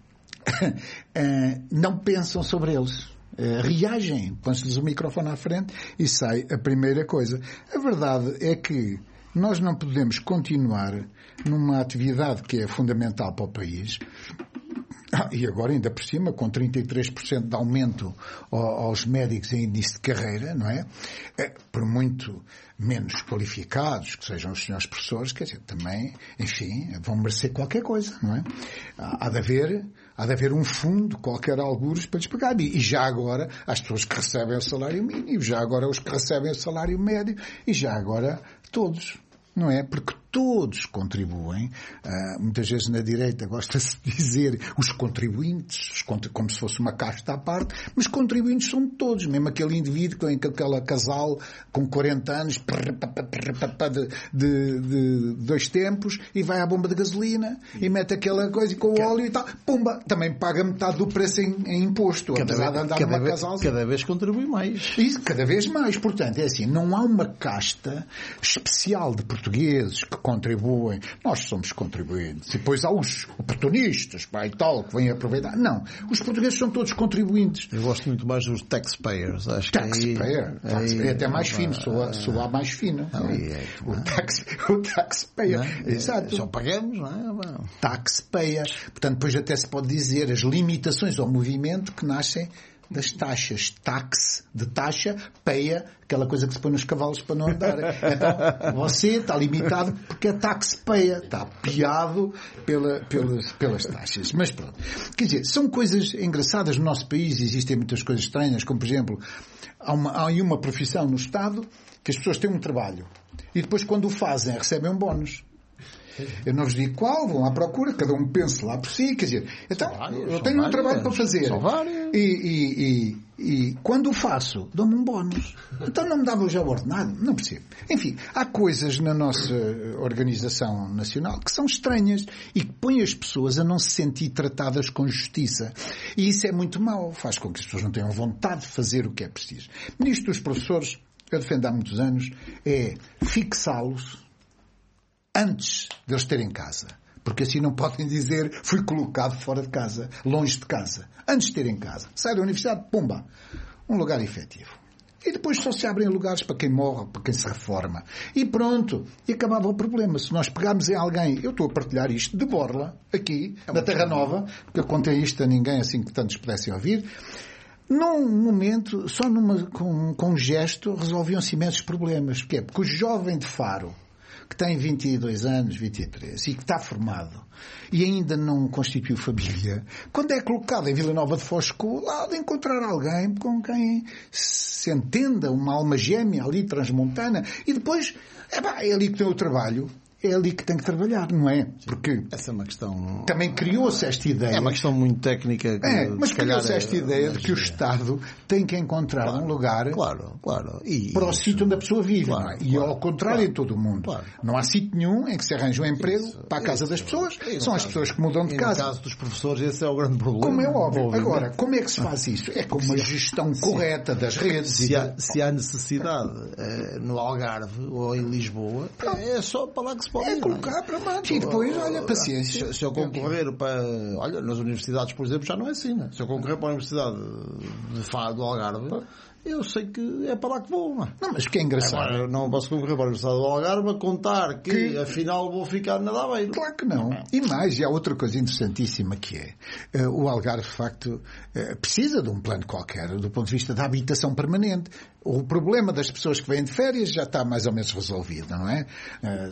não pensam sobre eles. Reagem, põe-se-lhes o microfone à frente e sai a primeira coisa. A verdade é que nós não podemos continuar numa atividade que é fundamental para o país, e agora ainda por cima, com 33% de aumento aos médicos em início de carreira, não é? Por muito menos qualificados que sejam os senhores professores, quer dizer, também, enfim, vão merecer qualquer coisa, não é? Há de haver um fundo, qualquer algures para lhes pagar. E já agora, as pessoas que recebem o salário mínimo, já agora os que recebem o salário médio, e já agora todos. Não é? Porque todos contribuem. Muitas vezes na direita gosta-se de dizer os contribuintes, como se fosse uma casta à parte, mas contribuintes são todos. Mesmo aquele indivíduo que tem aquele casal com 40 anos de 2 tempos e vai à bomba de gasolina e mete aquela coisa com o óleo e tal. Pumba! Também paga metade do preço em imposto. Apesar de andar numa casal. Cada vez contribui mais. Isso, cada vez mais. Portanto, é assim, não há uma casta especial de portugueses que contribuem. Nós somos contribuintes. E depois há os oportunistas, pá, e tal, que vêm aproveitar. Não. Os portugueses são todos contribuintes. Eu gosto muito mais dos taxpayers. Acho taxpayer. É até mais fino. Soa mais fino. O taxpayer. Exato. Só pagamos, não é? Taxpayer. Portanto, depois até se pode dizer as limitações ao movimento que nascem das taxas. Tax, de taxa, peia, aquela coisa que se põe nos cavalos para não andar. Então, você está limitado porque a tax peia, está piado pelas taxas. Mas pronto. Quer dizer, são coisas engraçadas no nosso país, existem muitas coisas estranhas, como por exemplo, há uma profissão no Estado que as pessoas têm um trabalho e depois quando o fazem recebem um bónus. Eu não vos digo qual, vão à procura, cada um pense lá por si, quer dizer, então, eu tenho um trabalho para fazer e quando o faço, dou-me um bónus. Então não me dava já o ordenado? Não percebo. Enfim, há coisas na nossa organização nacional que são estranhas e que põem as pessoas a não se sentir tratadas com justiça. E isso é muito mau, faz com que as pessoas não tenham vontade de fazer o que é preciso. Nisto dos professores, eu defendo há muitos anos, é fixá-los antes de eles terem casa. Porque assim não podem dizer fui colocado fora de casa, longe de casa. Antes de terem casa. Sai da universidade, pumba. Um lugar efetivo. E depois só se abrem lugares para quem morre, para quem se reforma. E pronto. E acabava o problema. Se nós pegarmos em alguém... Eu estou a partilhar isto de borla, aqui, na Terra Nova, porque eu contei isto a ninguém assim que tantos pudessem ouvir. Num momento, só com um gesto, resolviam-se imensos problemas. Porquê? Porque o jovem de Faro, que tem 22 anos, 23, e que está formado, e ainda não constituiu família, quando é colocado em Vila Nova de Fosco, lá de encontrar alguém com quem se entenda, uma alma gêmea ali, transmontana, e depois, é ali que tem o trabalho, é ali que tem que trabalhar, não é? Porque essa é uma questão... Também criou-se esta ideia... É uma questão muito técnica. Mas criou-se esta ideia de que o Estado tem que encontrar um lugar para o sítio onde a pessoa vive. E ao contrário em todo o mundo. Não há sítio nenhum em que se arranje um emprego para a casa das pessoas. São as pessoas que mudam de casa. No caso dos professores, esse é o grande problema. Como é óbvio. Agora, como é que se faz isso? É com uma gestão correta das redes. Se há necessidade no Algarve ou em Lisboa, é só para lá que se pode ir. Colocar para baixo. E depois, olha, paciência. Se eu concorrer para... Olha, nas universidades, por exemplo, já não é assim, né? Se eu concorrer para a Universidade de Faro, do Algarve, eu sei que é para lá que vou, não é? Não, mas o que é engraçado... Agora, eu não posso concorrer para a Universidade do Algarve a contar que afinal vou ficar na Aveiro. Claro que não. E mais, e há outra coisa interessantíssima que é o Algarve, de facto, precisa de um plano qualquer do ponto de vista da habitação permanente. O problema das pessoas que vêm de férias já está mais ou menos resolvido, não é? Se não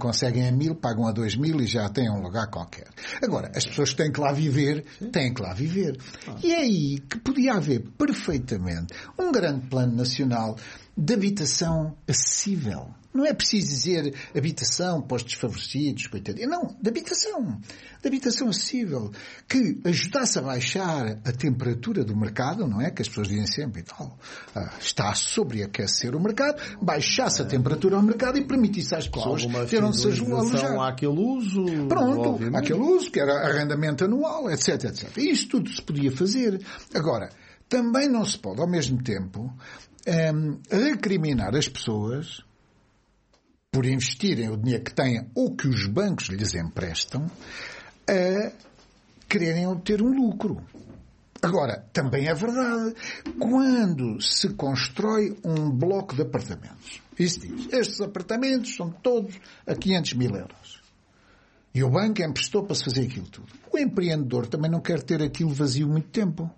conseguem a 1.000, pagam a 2.000 e já têm um lugar qualquer. Agora, as pessoas que têm que lá viver, têm que lá viver. E é aí que podia haver perfeitamente um grande plano nacional de habitação acessível. Não é preciso dizer habitação para os desfavorecidos, coitadinhos. Não, de habitação acessível, que ajudasse a baixar a temperatura do mercado, não é? Que as pessoas dizem sempre e tal. Está a sobreaquecer o mercado, baixasse a temperatura ao mercado e permitisse às pessoas ter onde se alojar. Àquele uso. Pronto, obviamente. àquele uso, que era arrendamento anual, etc, etc. E isto tudo se podia fazer. Agora, também não se pode, ao mesmo tempo, recriminar as pessoas por investirem o dinheiro que têm ou que os bancos lhes emprestam a quererem obter um lucro. Agora, também é verdade, quando se constrói um bloco de apartamentos, isso diz, estes apartamentos são todos a 500.000 euros. E o banco emprestou para se fazer aquilo tudo. O empreendedor também não quer ter aquilo vazio muito tempo.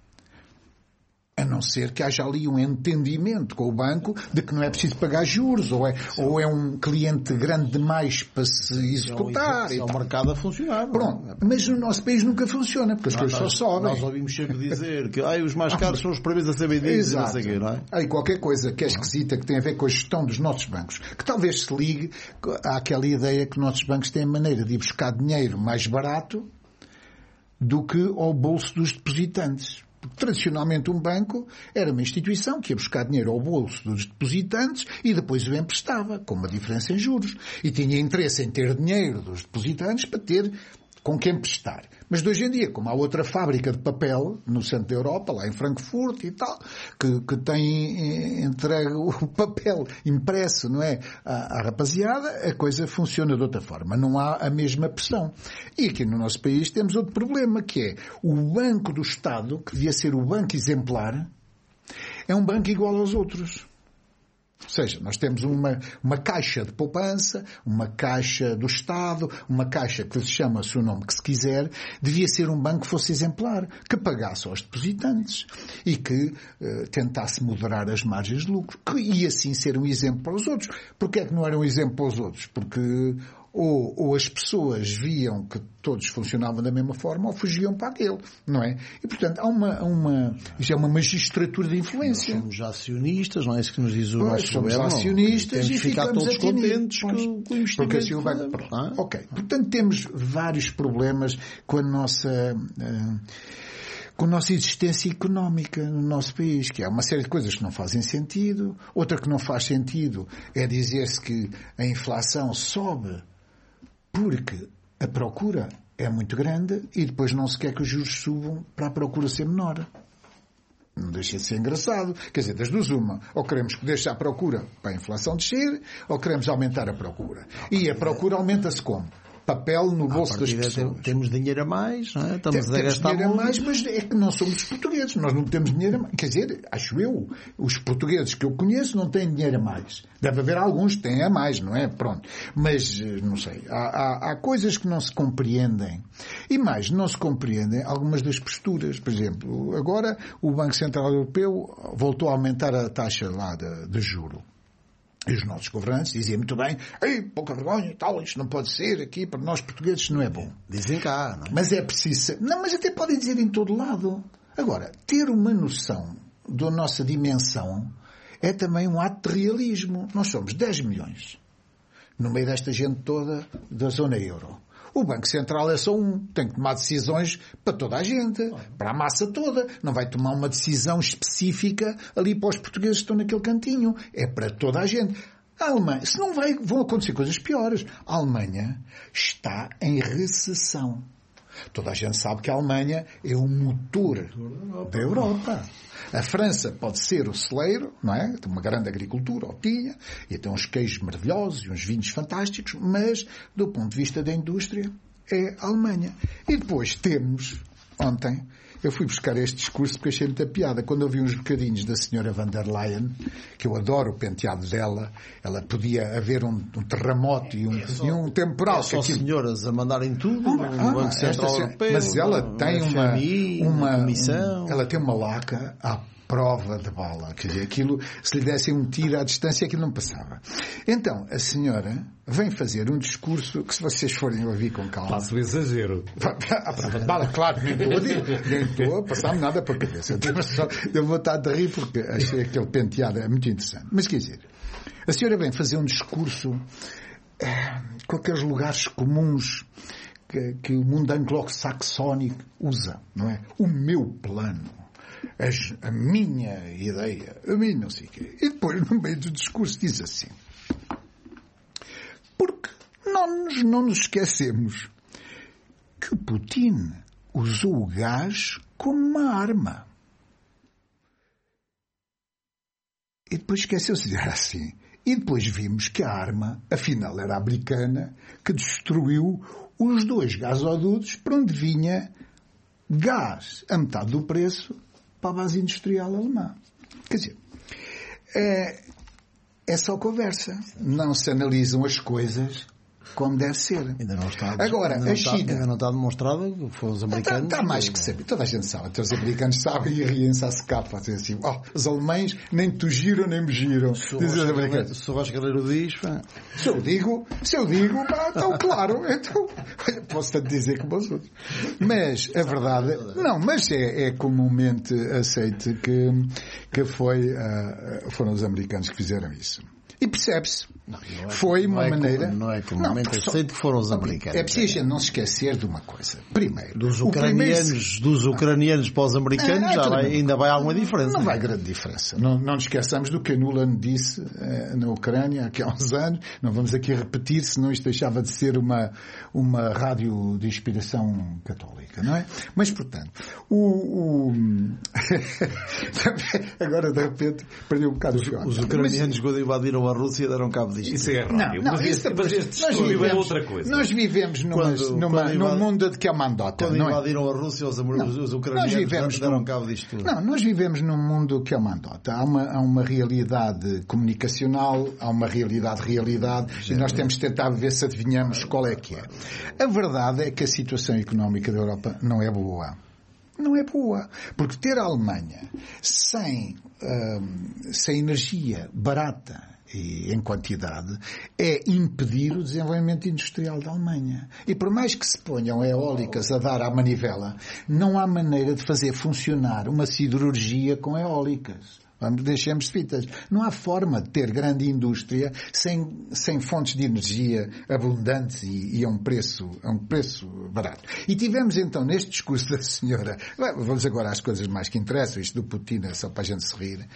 A não ser que haja ali um entendimento com o banco de que não é preciso pagar juros, ou é um cliente grande demais para se executar. É o mercado a funcionar. Pronto. Mas no nosso país nunca funciona, porque as coisas só sobem. Nós ouvimos sempre dizer que os mais caros são os primeiros a saber disso. Exato. Não sei quê, não é? Aí qualquer coisa que é esquisita, que tem a ver com a gestão dos nossos bancos, que talvez se ligue àquela ideia que nossos bancos têm a maneira de ir buscar dinheiro mais barato do que ao bolso dos depositantes. Porque, tradicionalmente, um banco era uma instituição que ia buscar dinheiro ao bolso dos depositantes e depois o emprestava, com uma diferença em juros. E tinha interesse em ter dinheiro dos depositantes para ter com quem emprestar. Mas de hoje em dia, como há outra fábrica de papel no centro da Europa, lá em Frankfurt e tal, que tem entregue o papel impresso, não é, à rapaziada, a coisa funciona de outra forma. Não há a mesma pressão. E aqui no nosso país temos outro problema, que é o Banco do Estado, que devia ser o banco exemplar, é um banco igual aos outros. Ou seja, nós temos uma caixa de poupança, uma caixa do Estado, uma caixa que se chama-se o nome que se quiser, devia ser um banco que fosse exemplar, que pagasse aos depositantes e que tentasse moderar as margens de lucro, e assim ser um exemplo para os outros. Porquê é que não era um exemplo para os outros? Porque ou as pessoas viam que todos funcionavam da mesma forma ou fugiam para aquele, não é? E, portanto, já é uma magistratura de influência. Nós somos acionistas, não é isso que nos diz o nosso somos governo? acionistas e ficar ficamos todos contentes com o investimento. Porque assim o banco... Ok. Portanto, temos vários problemas com a nossa existência económica no nosso país, que há uma série de coisas que não fazem sentido. Outra que não faz sentido é dizer-se que a inflação sobe porque a procura é muito grande e depois não se quer que os juros subam para a procura ser menor. Não deixa de ser engraçado. Quer dizer, das duas uma. Ou queremos que deixe a procura para a inflação descer, ou queremos aumentar a procura. E a procura aumenta-se como? Papel no bolso das pessoas. Temos dinheiro a mais, não é? Temos a gastar dinheiro muito. a mais, mas é que não somos os portugueses. Nós não temos dinheiro a mais. Quer dizer, acho eu, os portugueses que eu conheço não têm dinheiro a mais. Deve haver alguns que têm a mais, não é? Pronto. Mas, não sei, há coisas que não se compreendem. E mais, não se compreendem algumas das posturas. Por exemplo, agora o Banco Central Europeu voltou a aumentar a taxa lá de juro. E os nossos governantes diziam muito bem, pouca vergonha e tal, isto não pode ser aqui, para nós portugueses não é bom. Dizem cá, não é? Mas é preciso ser... Não, mas até podem dizer em todo lado. Agora, ter uma noção da nossa dimensão é também um ato de realismo. Nós somos 10 milhões no meio desta gente toda da zona euro. O Banco Central é só um. Tem que tomar decisões para toda a gente, para a massa toda. Não vai tomar uma decisão específica ali para os portugueses que estão naquele cantinho. É para toda a gente. A Alemanha, se não vai, vão acontecer coisas piores. A Alemanha está em recessão. Toda a gente sabe que a Alemanha é o motor da Europa. A França pode ser o celeiro, não é? Tem uma grande agricultura, ou tinha, e tem uns queijos maravilhosos e uns vinhos fantásticos, mas, do ponto de vista da indústria, é a Alemanha. E depois temos, ontem, eu fui buscar este discurso porque achei muita piada. Quando eu vi uns bocadinhos da senhora van der Leyen, que eu adoro o penteado dela, ela podia haver um terremoto e um temporal. Só senhoras a mandarem tudo no Banco Central Europeu. Mas ela tem uma comissão. Ela tem uma laca à prova de bala. Quer dizer, aquilo, se lhe dessem um tiro à distância, aquilo não passava. Então, a senhora vem fazer um discurso que, se vocês forem ouvir com calma... Passa o exagero. A prova de bala, claro, nem estou a passar-me nada para a cabeça. Eu vou estar de rir porque achei aquele penteado é muito interessante. Mas, quer dizer, a senhora vem fazer um discurso com aqueles lugares comuns que o mundo anglo-saxónico usa, não é? O meu plano, a minha ideia, a minha não sei o quê. E depois, no meio do discurso, diz assim: porque nós não nos esquecemos que Putin usou o gás como uma arma. E depois esqueceu-se de dizer assim. E depois vimos que a arma, afinal, era americana, que destruiu os 2 gasodutos para onde vinha gás a metade do preço para a base industrial alemã. Quer dizer, é só conversa. Não se analisam as coisas como deve ser. Ainda não está. Agora, a China... Ainda não está demonstrado que foram os americanos... Está mais que saber. Toda a gente sabe. Todos os americanos sabem e riem-se à secapa. Assim, os alemães nem tu giram nem me giram. Se o Rascaleiro diz... Se eu digo, então claro. Então, posso tanto dizer como os outros. Mas a verdade... Não, mas é comumente aceito que foram os americanos que fizeram isso. E percebe-se. Foi uma maneira... Não é comumente aceito que foram os americanos. É preciso a gente não se esquecer de uma coisa. Primeiro... Dos ucranianos para os americanos ainda vai alguma diferença. Não vai grande diferença. Não nos esqueçamos do que Nuland disse na Ucrânia há uns anos. Não vamos aqui repetir, senão isto deixava de ser uma rádio de inspiração católica, não é? Mas, portanto, agora, de repente, perdi um bocado o choque. Os ucranianos, quando invadiram a Rússia, deram cabo disto. Isso é rádio. Mas este estudo é outra coisa. Nós vivemos num mundo de que é uma andota. Quando invadiram a Rússia, os ucranianos deram cabo disto tudo. Não, nós vivemos num mundo que é uma andota. Há uma realidade comunicacional, há uma realidade, e nós temos de tentar ver se adivinhamos qual é que é. A verdade é que a situação económica da Europa não é boa. Não é boa. Porque ter a Alemanha sem energia barata e em quantidade é impedir o desenvolvimento industrial da Alemanha. E por mais que se ponham eólicas a dar à manivela, não há maneira de fazer funcionar uma siderurgia com eólicas. Deixemos de fitas. Não há forma de ter grande indústria sem fontes de energia abundantes e a um preço barato. E tivemos então neste discurso da senhora, vamos agora às coisas mais que interessam, isto do Putin é só para a gente se rir,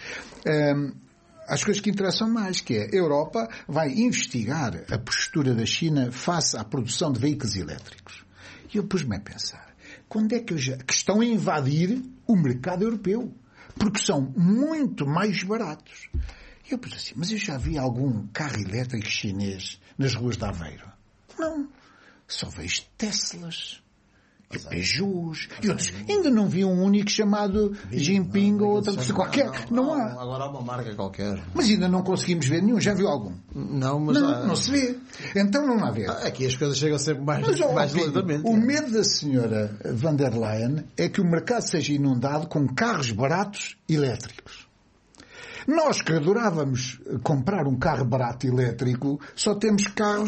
as coisas que interessam mais, que é a Europa vai investigar a postura da China face à produção de veículos elétricos. E eu pus-me a pensar, quando é que estão a invadir o mercado europeu? Porque são muito mais baratos. E eu pensei assim, mas eu já vi algum carro elétrico chinês nas ruas de Aveiro? Não. Só vejo Teslas, e Peugeots, e outros. Ainda não vi um único chamado Jinping ou outra coisa qualquer. Não há. Agora há uma marca qualquer. Mas ainda não conseguimos ver nenhum. Já viu algum? Não, mas... Não se vê. Então não há a ver. Aqui as coisas chegam sempre mais lentamente. O medo da senhora van der Leyen é que o mercado seja inundado com carros baratos elétricos. Nós que adorávamos comprar um carro barato elétrico, só temos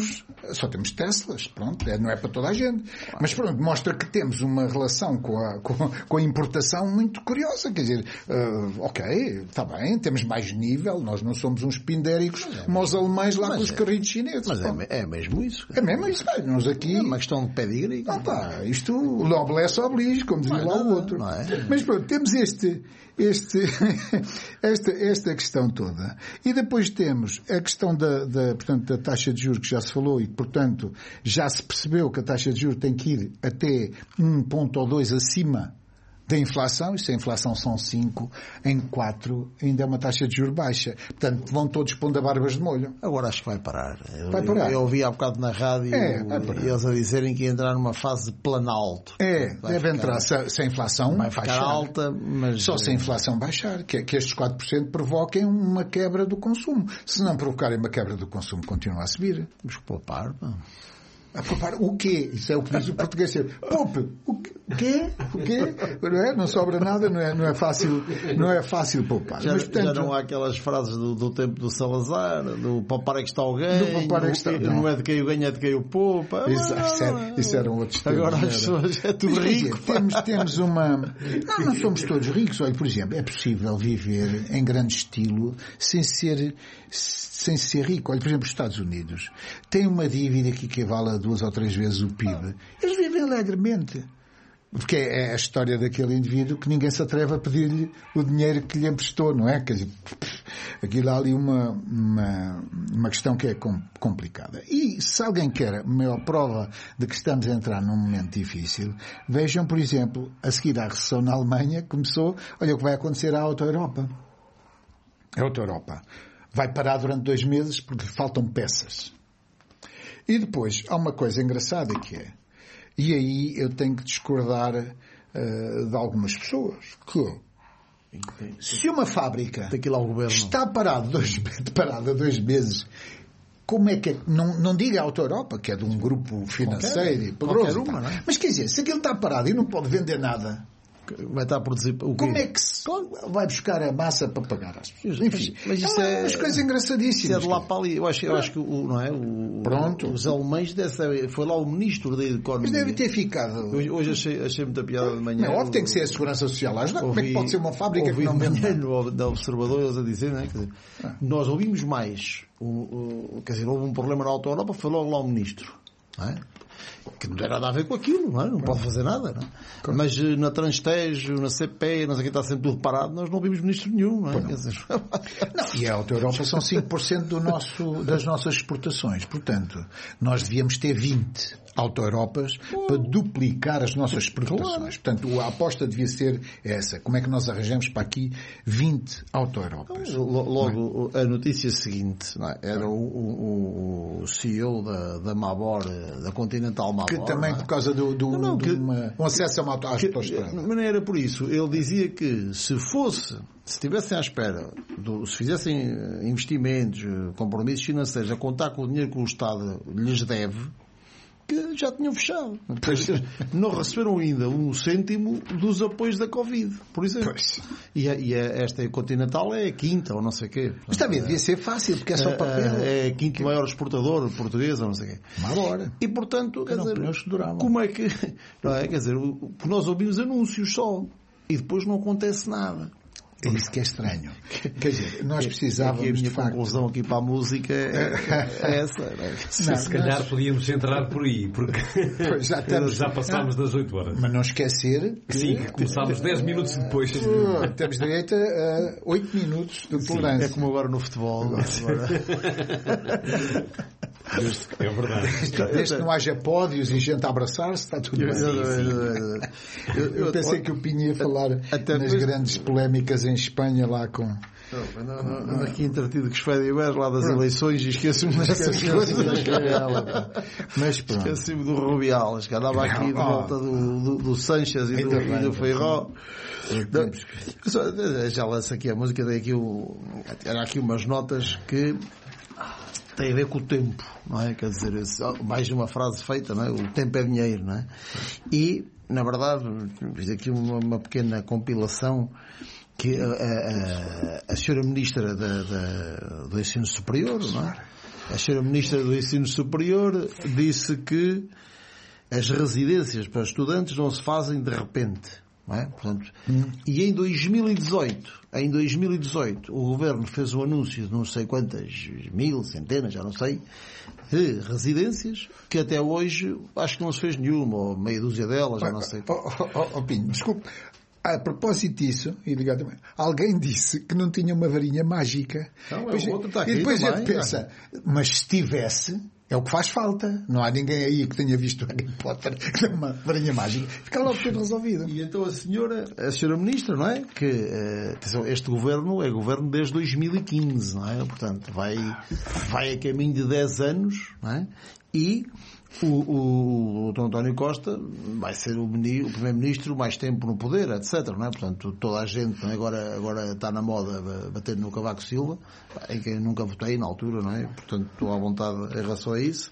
Teslas, pronto, não é para toda a gente. Mas pronto, mostra que temos uma relação com a importação muito curiosa, quer dizer, ok, está bem, temos mais nível, nós não somos uns pindéricos como os alemães lá com os carrinhos chineses. Mas é mesmo isso. É mesmo isso, nós aqui... É uma questão de pedigree. Isto, noblesse oblige, como dizia lá o outro. Não é? Mas pronto, temos esta questão toda. E depois temos a questão portanto, da taxa de juros que já se falou e que, portanto, já se percebeu que a taxa de juros tem que ir até 1 ponto ou 2 acima da inflação, e se a inflação são 5, em 4 ainda é uma taxa de juros baixa. Portanto, vão todos pondo a barbas de molho. Agora acho que vai parar. Eu ouvi há bocado na rádio eles a dizerem que ia entrar numa fase de planalto. Deve entrar se a inflação vai ficar baixar. Alta, mas... Só se a inflação baixar, que estes 4% provoquem uma quebra do consumo. Se não provocarem uma quebra do consumo, continua a subir. Vamos poupar, pá. A poupar o quê? Isso é o que diz o português. Poupe. O quê? O quê? Não sobra nada, não é fácil poupar. Já, mas, portanto, já não há aquelas frases do tempo do Salazar, do poupar é que está o ganho, não é de quem o ganha, é de quem o poupa. Isso eram outros tempos. Agora as pessoas é tudo rico. Temos uma... Não somos todos ricos. Olha, por exemplo, é possível viver em grande estilo sem ser rico. Olha, por exemplo, os Estados Unidos têm uma dívida que equivale a 2 ou 3 vezes o PIB. Eles vivem alegremente. Porque é a história daquele indivíduo que ninguém se atreve a pedir-lhe o dinheiro que lhe emprestou, não é? Quer dizer, aquilo há ali uma questão que é complicada. E se alguém quer a maior prova de que estamos a entrar num momento difícil, vejam, por exemplo, a seguir à recessão na Alemanha, começou, olha o que vai acontecer à Auto-Europa. A Auto-Europa vai parar durante 2 meses porque faltam peças. E depois, há uma coisa engraçada que é, e aí eu tenho que discordar de algumas pessoas, que se uma fábrica está parada 2 meses, como é que é? Não diga a Auto-Europa, que é de um grupo financeiro e poderoso, não é? Mas quer dizer, se aquilo está parado e não pode vender nada, vai estar a produzir o quê? Como é que se vai buscar a massa para pagar às pessoas? Enfim, mas isso é umas coisas engraçadíssimas. Isso é de lá para ali. Eu acho que os alemães foi lá o ministro da Economia. Mas deve ter ficado. Hoje achei muita piada de manhã. Não, óbvio, tem que ser a Segurança Social. Como é que pode ser uma fábrica que não vende nada? Da Observador, eles a dizer, quer dizer, nós ouvimos mais. Quer dizer, houve um problema na Auto-Europa, foi logo lá o ministro. Não é? Que não tem nada a ver com aquilo, não pode fazer nada, não é? Claro. Mas na Transtejo, na CP, não sei o que, está sempre tudo parado, nós não vimos ministro nenhum, não é? Não. Quer dizer... não, e a Auto-Europa são 5% das nossas exportações, portanto, nós devíamos ter 20 Auto-Europas para duplicar as nossas exportações. Portanto, a aposta devia ser essa. Como é que nós arranjamos para aqui 20 Auto-Europas? Logo, a notícia seguinte, não é? Era o CEO da Mabor, da Continental Mabor. Que também, por causa um acesso a uma autoestrada. Mas não era por isso. Ele dizia que se estivessem à espera, se fizessem investimentos, compromissos financeiros, a contar com o dinheiro que o Estado lhes deve, que já tinham fechado. Não receberam ainda 1 cêntimo dos apoios da Covid, por exemplo. E esta Continental é a 5ª, ou não sei o quê. Mas também devia ser fácil, porque é só papel. É a 5º maior exportador portuguesa, não sei o quê. Agora. E, portanto, quer dizer, como é que... Não é? Quer dizer, nós ouvimos anúncios só, e depois não acontece nada. É isso que é estranho. Quer dizer, nós precisávamos, a minha conclusão aqui para a música é essa. Se calhar podíamos entrar por aí, porque já passámos das 8 horas. Mas não esquecer que... Sim, começámos 10 minutos depois. Temos direito a 8 minutos de tolerância. É como agora no futebol. É verdade. Desde que não haja pódios e gente a abraçar-se, está tudo bem. Eu pensei que o Pinho ia falar nas grandes polémicas em Espanha lá com... Ando aqui entretido com os Fediverse lá das eleições e esqueci-me dessas coisas. Mas pronto. Esqueci-me do Rubiales, que andava aqui de volta do Sanches e do Feijó. Já lanço aqui a música, era aqui umas notas que tem a ver com o tempo, não é? Quer dizer, mais uma frase feita, não é? O tempo é dinheiro, não é? E, na verdade, fiz aqui uma pequena compilação que a senhora Ministra do Ensino Superior, não é? A senhora Ministra do Ensino Superior disse que as residências para estudantes não se fazem de repente, não é? Portanto, e em 2018 o Governo fez um anúncio de não sei quantas mil, centenas, já não sei, de residências que até hoje acho que não se fez nenhuma, ou meia dúzia delas, já não sei. Pinho, desculpe. A propósito disso, e ligado também, alguém disse que não tinha uma varinha mágica. E depois ele pensa, mas se tivesse, é o que faz falta. Não há ninguém aí que tenha visto Harry Potter que tem uma varinha mágica. Fica logo tudo resolvido. E então a senhora Ministra, não é? Que este governo é governo desde 2015, não é? Portanto, vai a caminho de 10 anos, não é? E o Dr. António Costa vai ser o Primeiro-Ministro mais tempo no poder, etc. Não é? Portanto, toda a gente agora está na moda bater no Cavaco Silva, em quem nunca votei na altura, não é? Portanto, estou à vontade em relação a isso.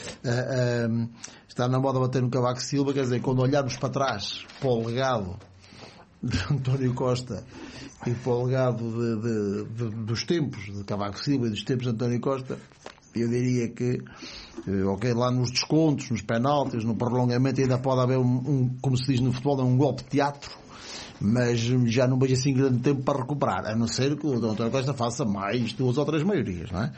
Está na moda bater no Cavaco Silva, quer dizer, quando olharmos para trás, para o legado de António Costa e para o legado dos tempos de Cavaco Silva e dos tempos de António Costa, eu diria que lá nos descontos, nos penaltis, no prolongamento ainda pode haver como se diz no futebol, um golpe de teatro, mas já não vejo assim grande tempo para recuperar, a não ser que o Dr. António Costa faça mais 2 ou 3 maiorias, não é?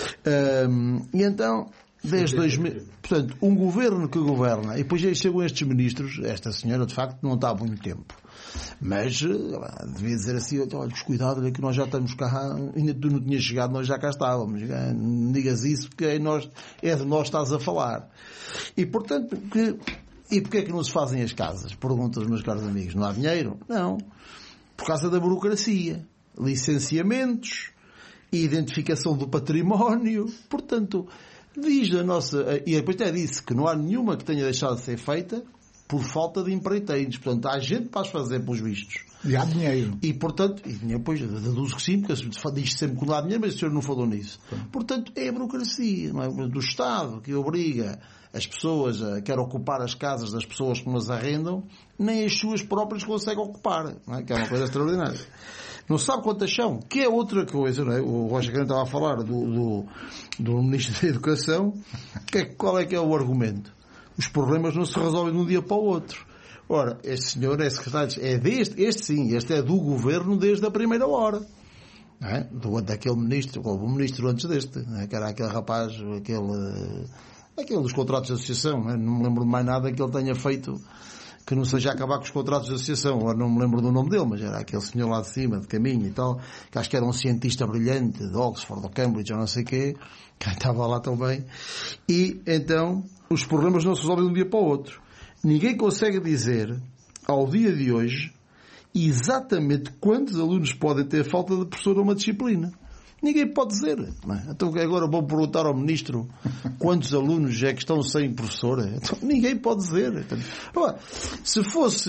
E então, desde 2000, portanto, um governo que governa, e depois aí chegam estes ministros, esta senhora de facto não está há muito tempo, mas devia dizer assim, olha, cuidado, que nós já estamos cá, ainda tu não tinhas chegado, nós já cá estávamos, não digas isso porque é de nós estás a falar. E portanto, e porquê é que não se fazem as casas? Perguntam os meus caros amigos, não há dinheiro? Não, por causa da burocracia, licenciamentos, identificação do património, portanto, diz a nossa, e depois até disse que não há nenhuma que tenha deixado de ser feita por falta de empreiteiros. Portanto, há gente para as fazer pelos vistos. E há dinheiro. E, portanto, depois deduzo que sim, porque diz sempre que não há dinheiro, mas o senhor não falou nisso. Portanto, é a burocracia, não é? Do Estado que obriga as pessoas a querer ocupar as casas das pessoas que nos arrendam, nem as suas próprias conseguem ocupar, não é? Que é uma coisa extraordinária. Não sabe quantas são, que é outra coisa, não é? O Rocha Grande estava a falar do Ministro da Educação, qual é que é o argumento? Os problemas não se resolvem de um dia para o outro. Ora, este senhor é secretário, este é do governo desde a primeira hora. Não é? Daquele ministro, o ministro antes deste, não é? Que era aquele rapaz, aquele dos contratos de associação, não é? Não me lembro de mais nada que ele tenha feito que não seja acabar com os contratos de associação. Agora não me lembro do nome dele, mas era aquele senhor lá de cima, de caminho e tal, que acho que era um cientista brilhante de Oxford ou Cambridge ou não sei o quê, que estava lá também. E então os problemas não se resolvem de um dia para o outro. Ninguém consegue dizer, ao dia de hoje, exatamente quantos alunos podem ter falta de professor a uma disciplina. Ninguém pode dizer. Não é? Então agora vou perguntar ao Ministro quantos alunos é que estão sem professor. Então, ninguém pode dizer. Então, se fosse...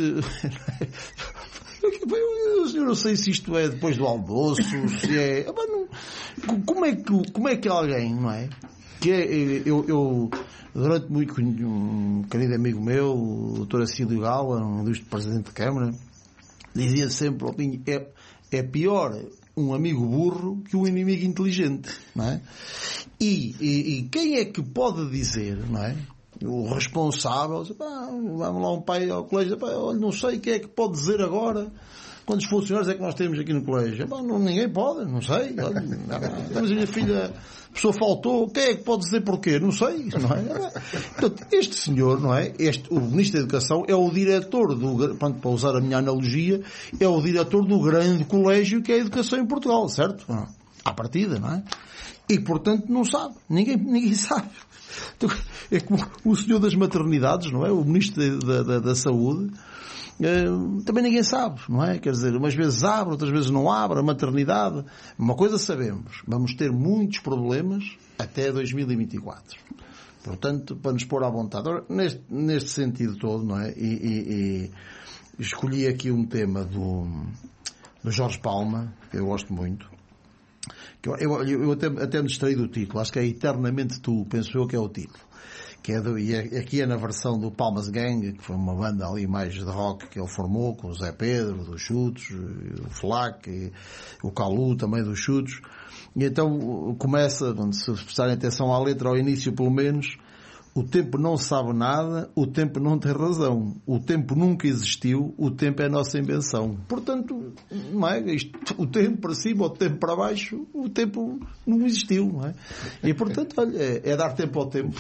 Eu não sei se isto é depois do almoço, se é... Como é que alguém, não é? Que é, eu durante muito, um querido amigo meu, o Dr. Acílio Gala, um ilustre Presidente de Câmara, dizia sempre, é pior um amigo burro que um inimigo inteligente, não é? E quem é que pode dizer, não é? O responsável, vamos lá um pai ao colégio, olha, não sei quem é que pode dizer agora quantos funcionários é que nós temos aqui no colégio. Ninguém pode, não sei. Olha, temos a minha filha, a pessoa faltou, quem é que pode dizer porquê? Não sei, não é? Portanto, este senhor, não é? O Ministro da Educação é o diretor para usar a minha analogia, é o diretor do grande colégio que é a educação em Portugal, certo? À partida, não é? E, portanto, não sabe. Ninguém sabe. Então, é como o senhor das maternidades, não é? O Ministro da Saúde, também ninguém sabe, não é? Quer dizer, umas vezes abre, outras vezes não abre, a maternidade. Uma coisa sabemos, vamos ter muitos problemas até 2024. Portanto, para nos pôr à vontade. Ora, neste sentido todo, não é? E escolhi aqui um tema do Jorge Palma, que eu gosto muito. Eu até me distraí do título, acho que é Eternamente Tu, penso eu que é o título. Aqui é na versão do Palmas Gang, que foi uma banda ali mais de rock que ele formou, com o Zé Pedro, dos Chutos, o Flac, o Calu também dos Chutos. E então começa, se prestarem atenção à letra, ao início pelo menos, o tempo não sabe nada, o tempo não tem razão. O tempo nunca existiu, o tempo é a nossa invenção. Portanto, não é? O tempo para cima, o tempo para baixo, o tempo não existiu, não é? E portanto, olha, é dar tempo ao tempo.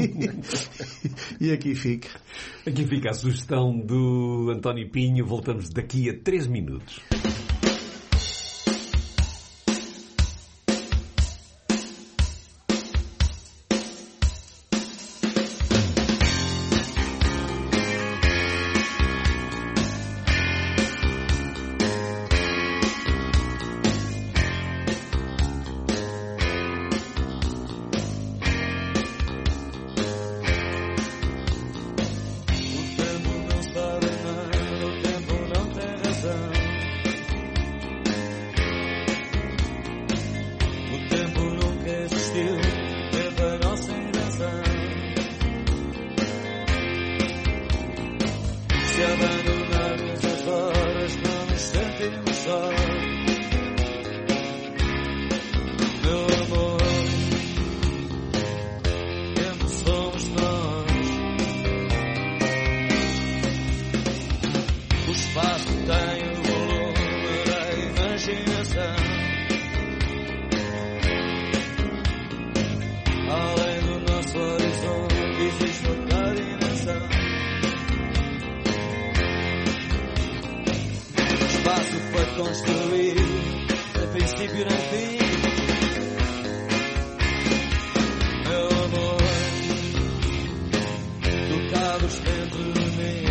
E aqui fica. Aqui fica a sugestão do António Pinho. Voltamos daqui a 3 minutos. construir, sem princípio nem fim. Meu amor, tu cabes dentro de mim.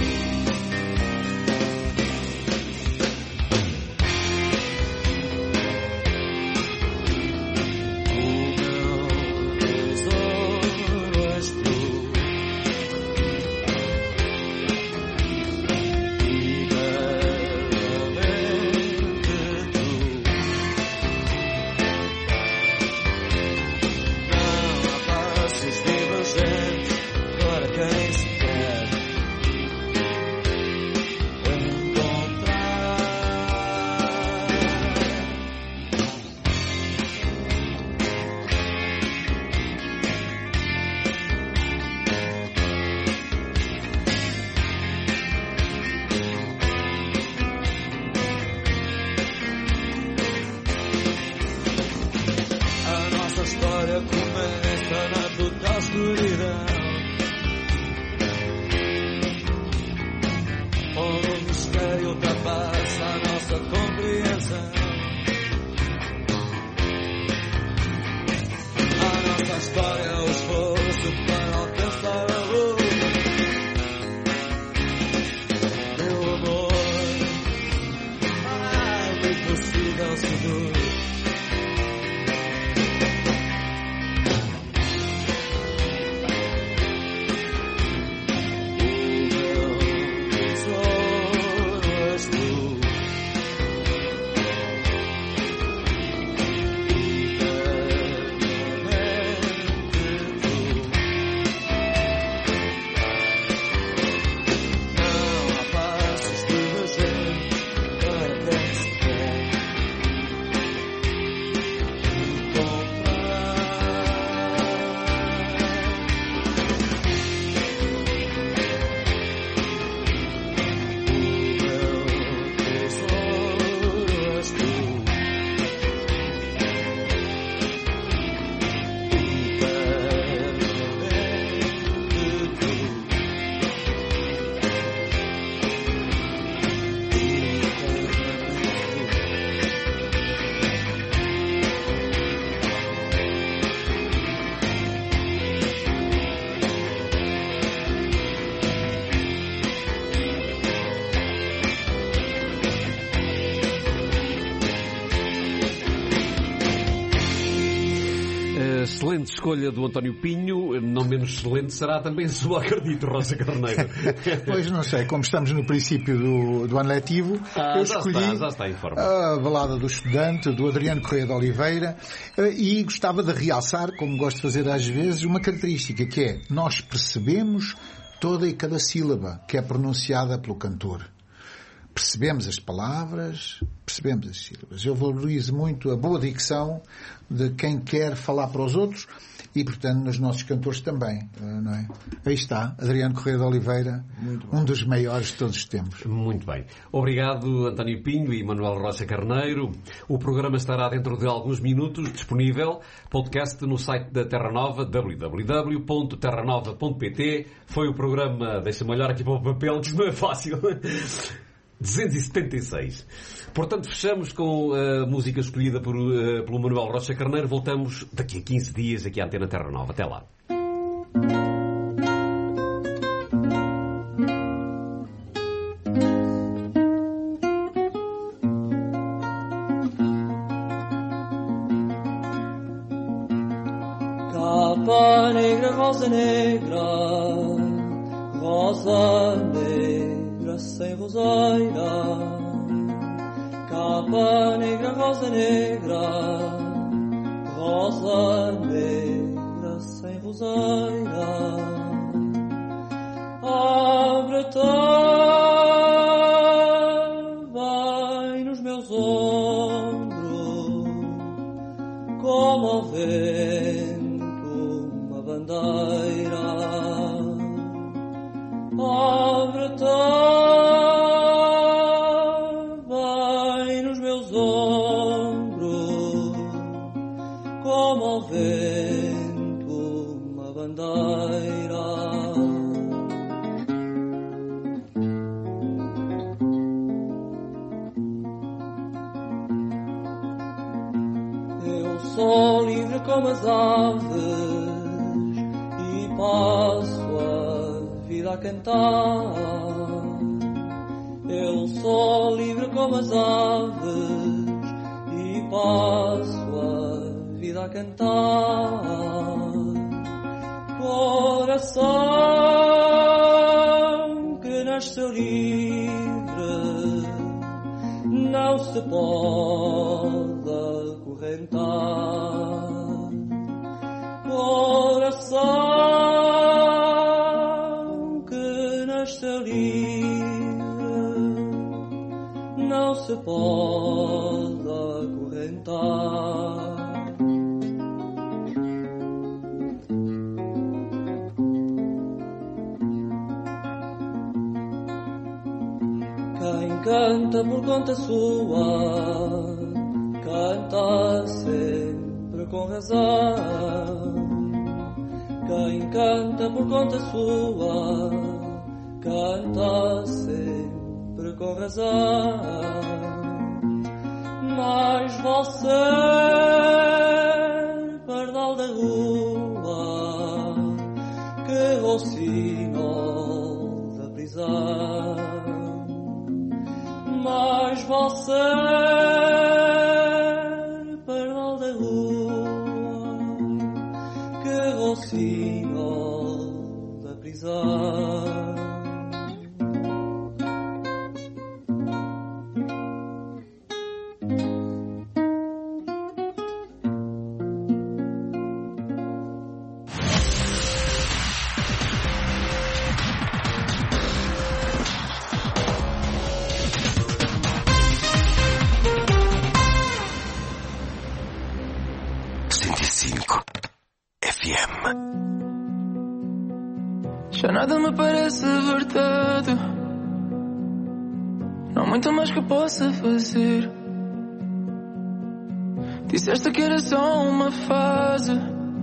Excelente escolha do António Pinho, não menos excelente será também a sua, acredito, Rosa Carneiro. Pois não sei, como estamos no princípio do ano letivo, eu escolhi já está em forma. A Balada do Estudante, do Adriano Correia de Oliveira, e gostava de realçar, como gosto de fazer às vezes, uma característica que é, nós percebemos toda e cada sílaba que é pronunciada pelo cantor. Percebemos as palavras, percebemos as sílabas. Eu valorizo muito a boa dicção de quem quer falar para os outros e, portanto, nos nossos cantores também, não é? Aí está, Adriano Correia de Oliveira, um dos maiores de todos os tempos. Muito bem. Obrigado, António Pinho e Manuel Rocha Carneiro. O programa estará dentro de alguns minutos disponível, podcast no site da Terra Nova, www.terranova.pt. Foi o programa, deixa-me olhar aqui para o papel, que não é fácil, 276. Portanto, fechamos com a música escolhida pelo Manuel Rocha Carneiro. Voltamos daqui a 15 dias aqui à Antena Terra Nova. Até lá. Capa negra, rosa negra, rosa negra sem roseira. Capa negra, rosa negra, rosa negra sem roseira. Abre-te bem nos meus ombros, como ao vento uma bandeira. Abre-te como ao vento uma bandeira. sou livre como as aves e passo a vida a cantar. Eu sou livre como as aves e passo a vida a cantar. Coração que nasceu livre não se pode acorrentar. Coração que nasceu livre não se pode acorrentar. Quem canta por conta sua, canta sempre com razão. Quem canta por conta sua, canta sempre com razão. Mas você, pardal da rua, que rocinol da prisão. Mas você, pardal da rua, que rocinol da prisão. Já nada me parece verdade. Não há muito mais que possa fazer. Disseste que era só uma fase.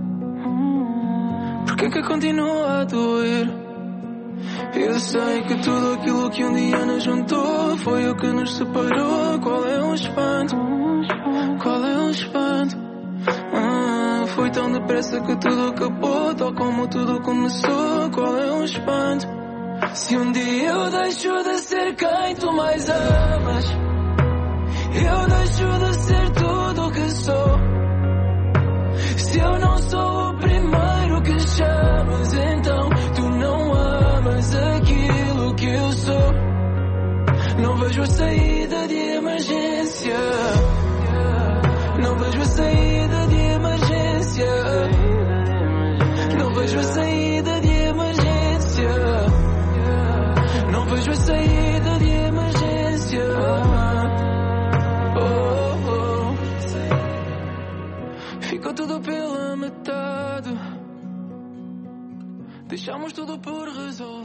Porquê que continua a doer? Eu sei que tudo aquilo que um dia nos juntou foi o que nos separou. Qual é o espanto? Qual é o espanto? Foi tão depressa que tudo acabou, tal como tudo começou. Qual é o espanto? Se um dia eu deixo de ser quem tu mais amas, eu deixo de ser tudo o que sou. Se eu não sou o primeiro que chamas, então tu não amas aquilo que eu sou. Não vejo a saída de emergência. Não vejo a saída de emergência. Não vejo a saída de emergência. Não vejo a saída de emergência. Oh, oh. Ficou tudo pela metade. Deixamos tudo por resolver.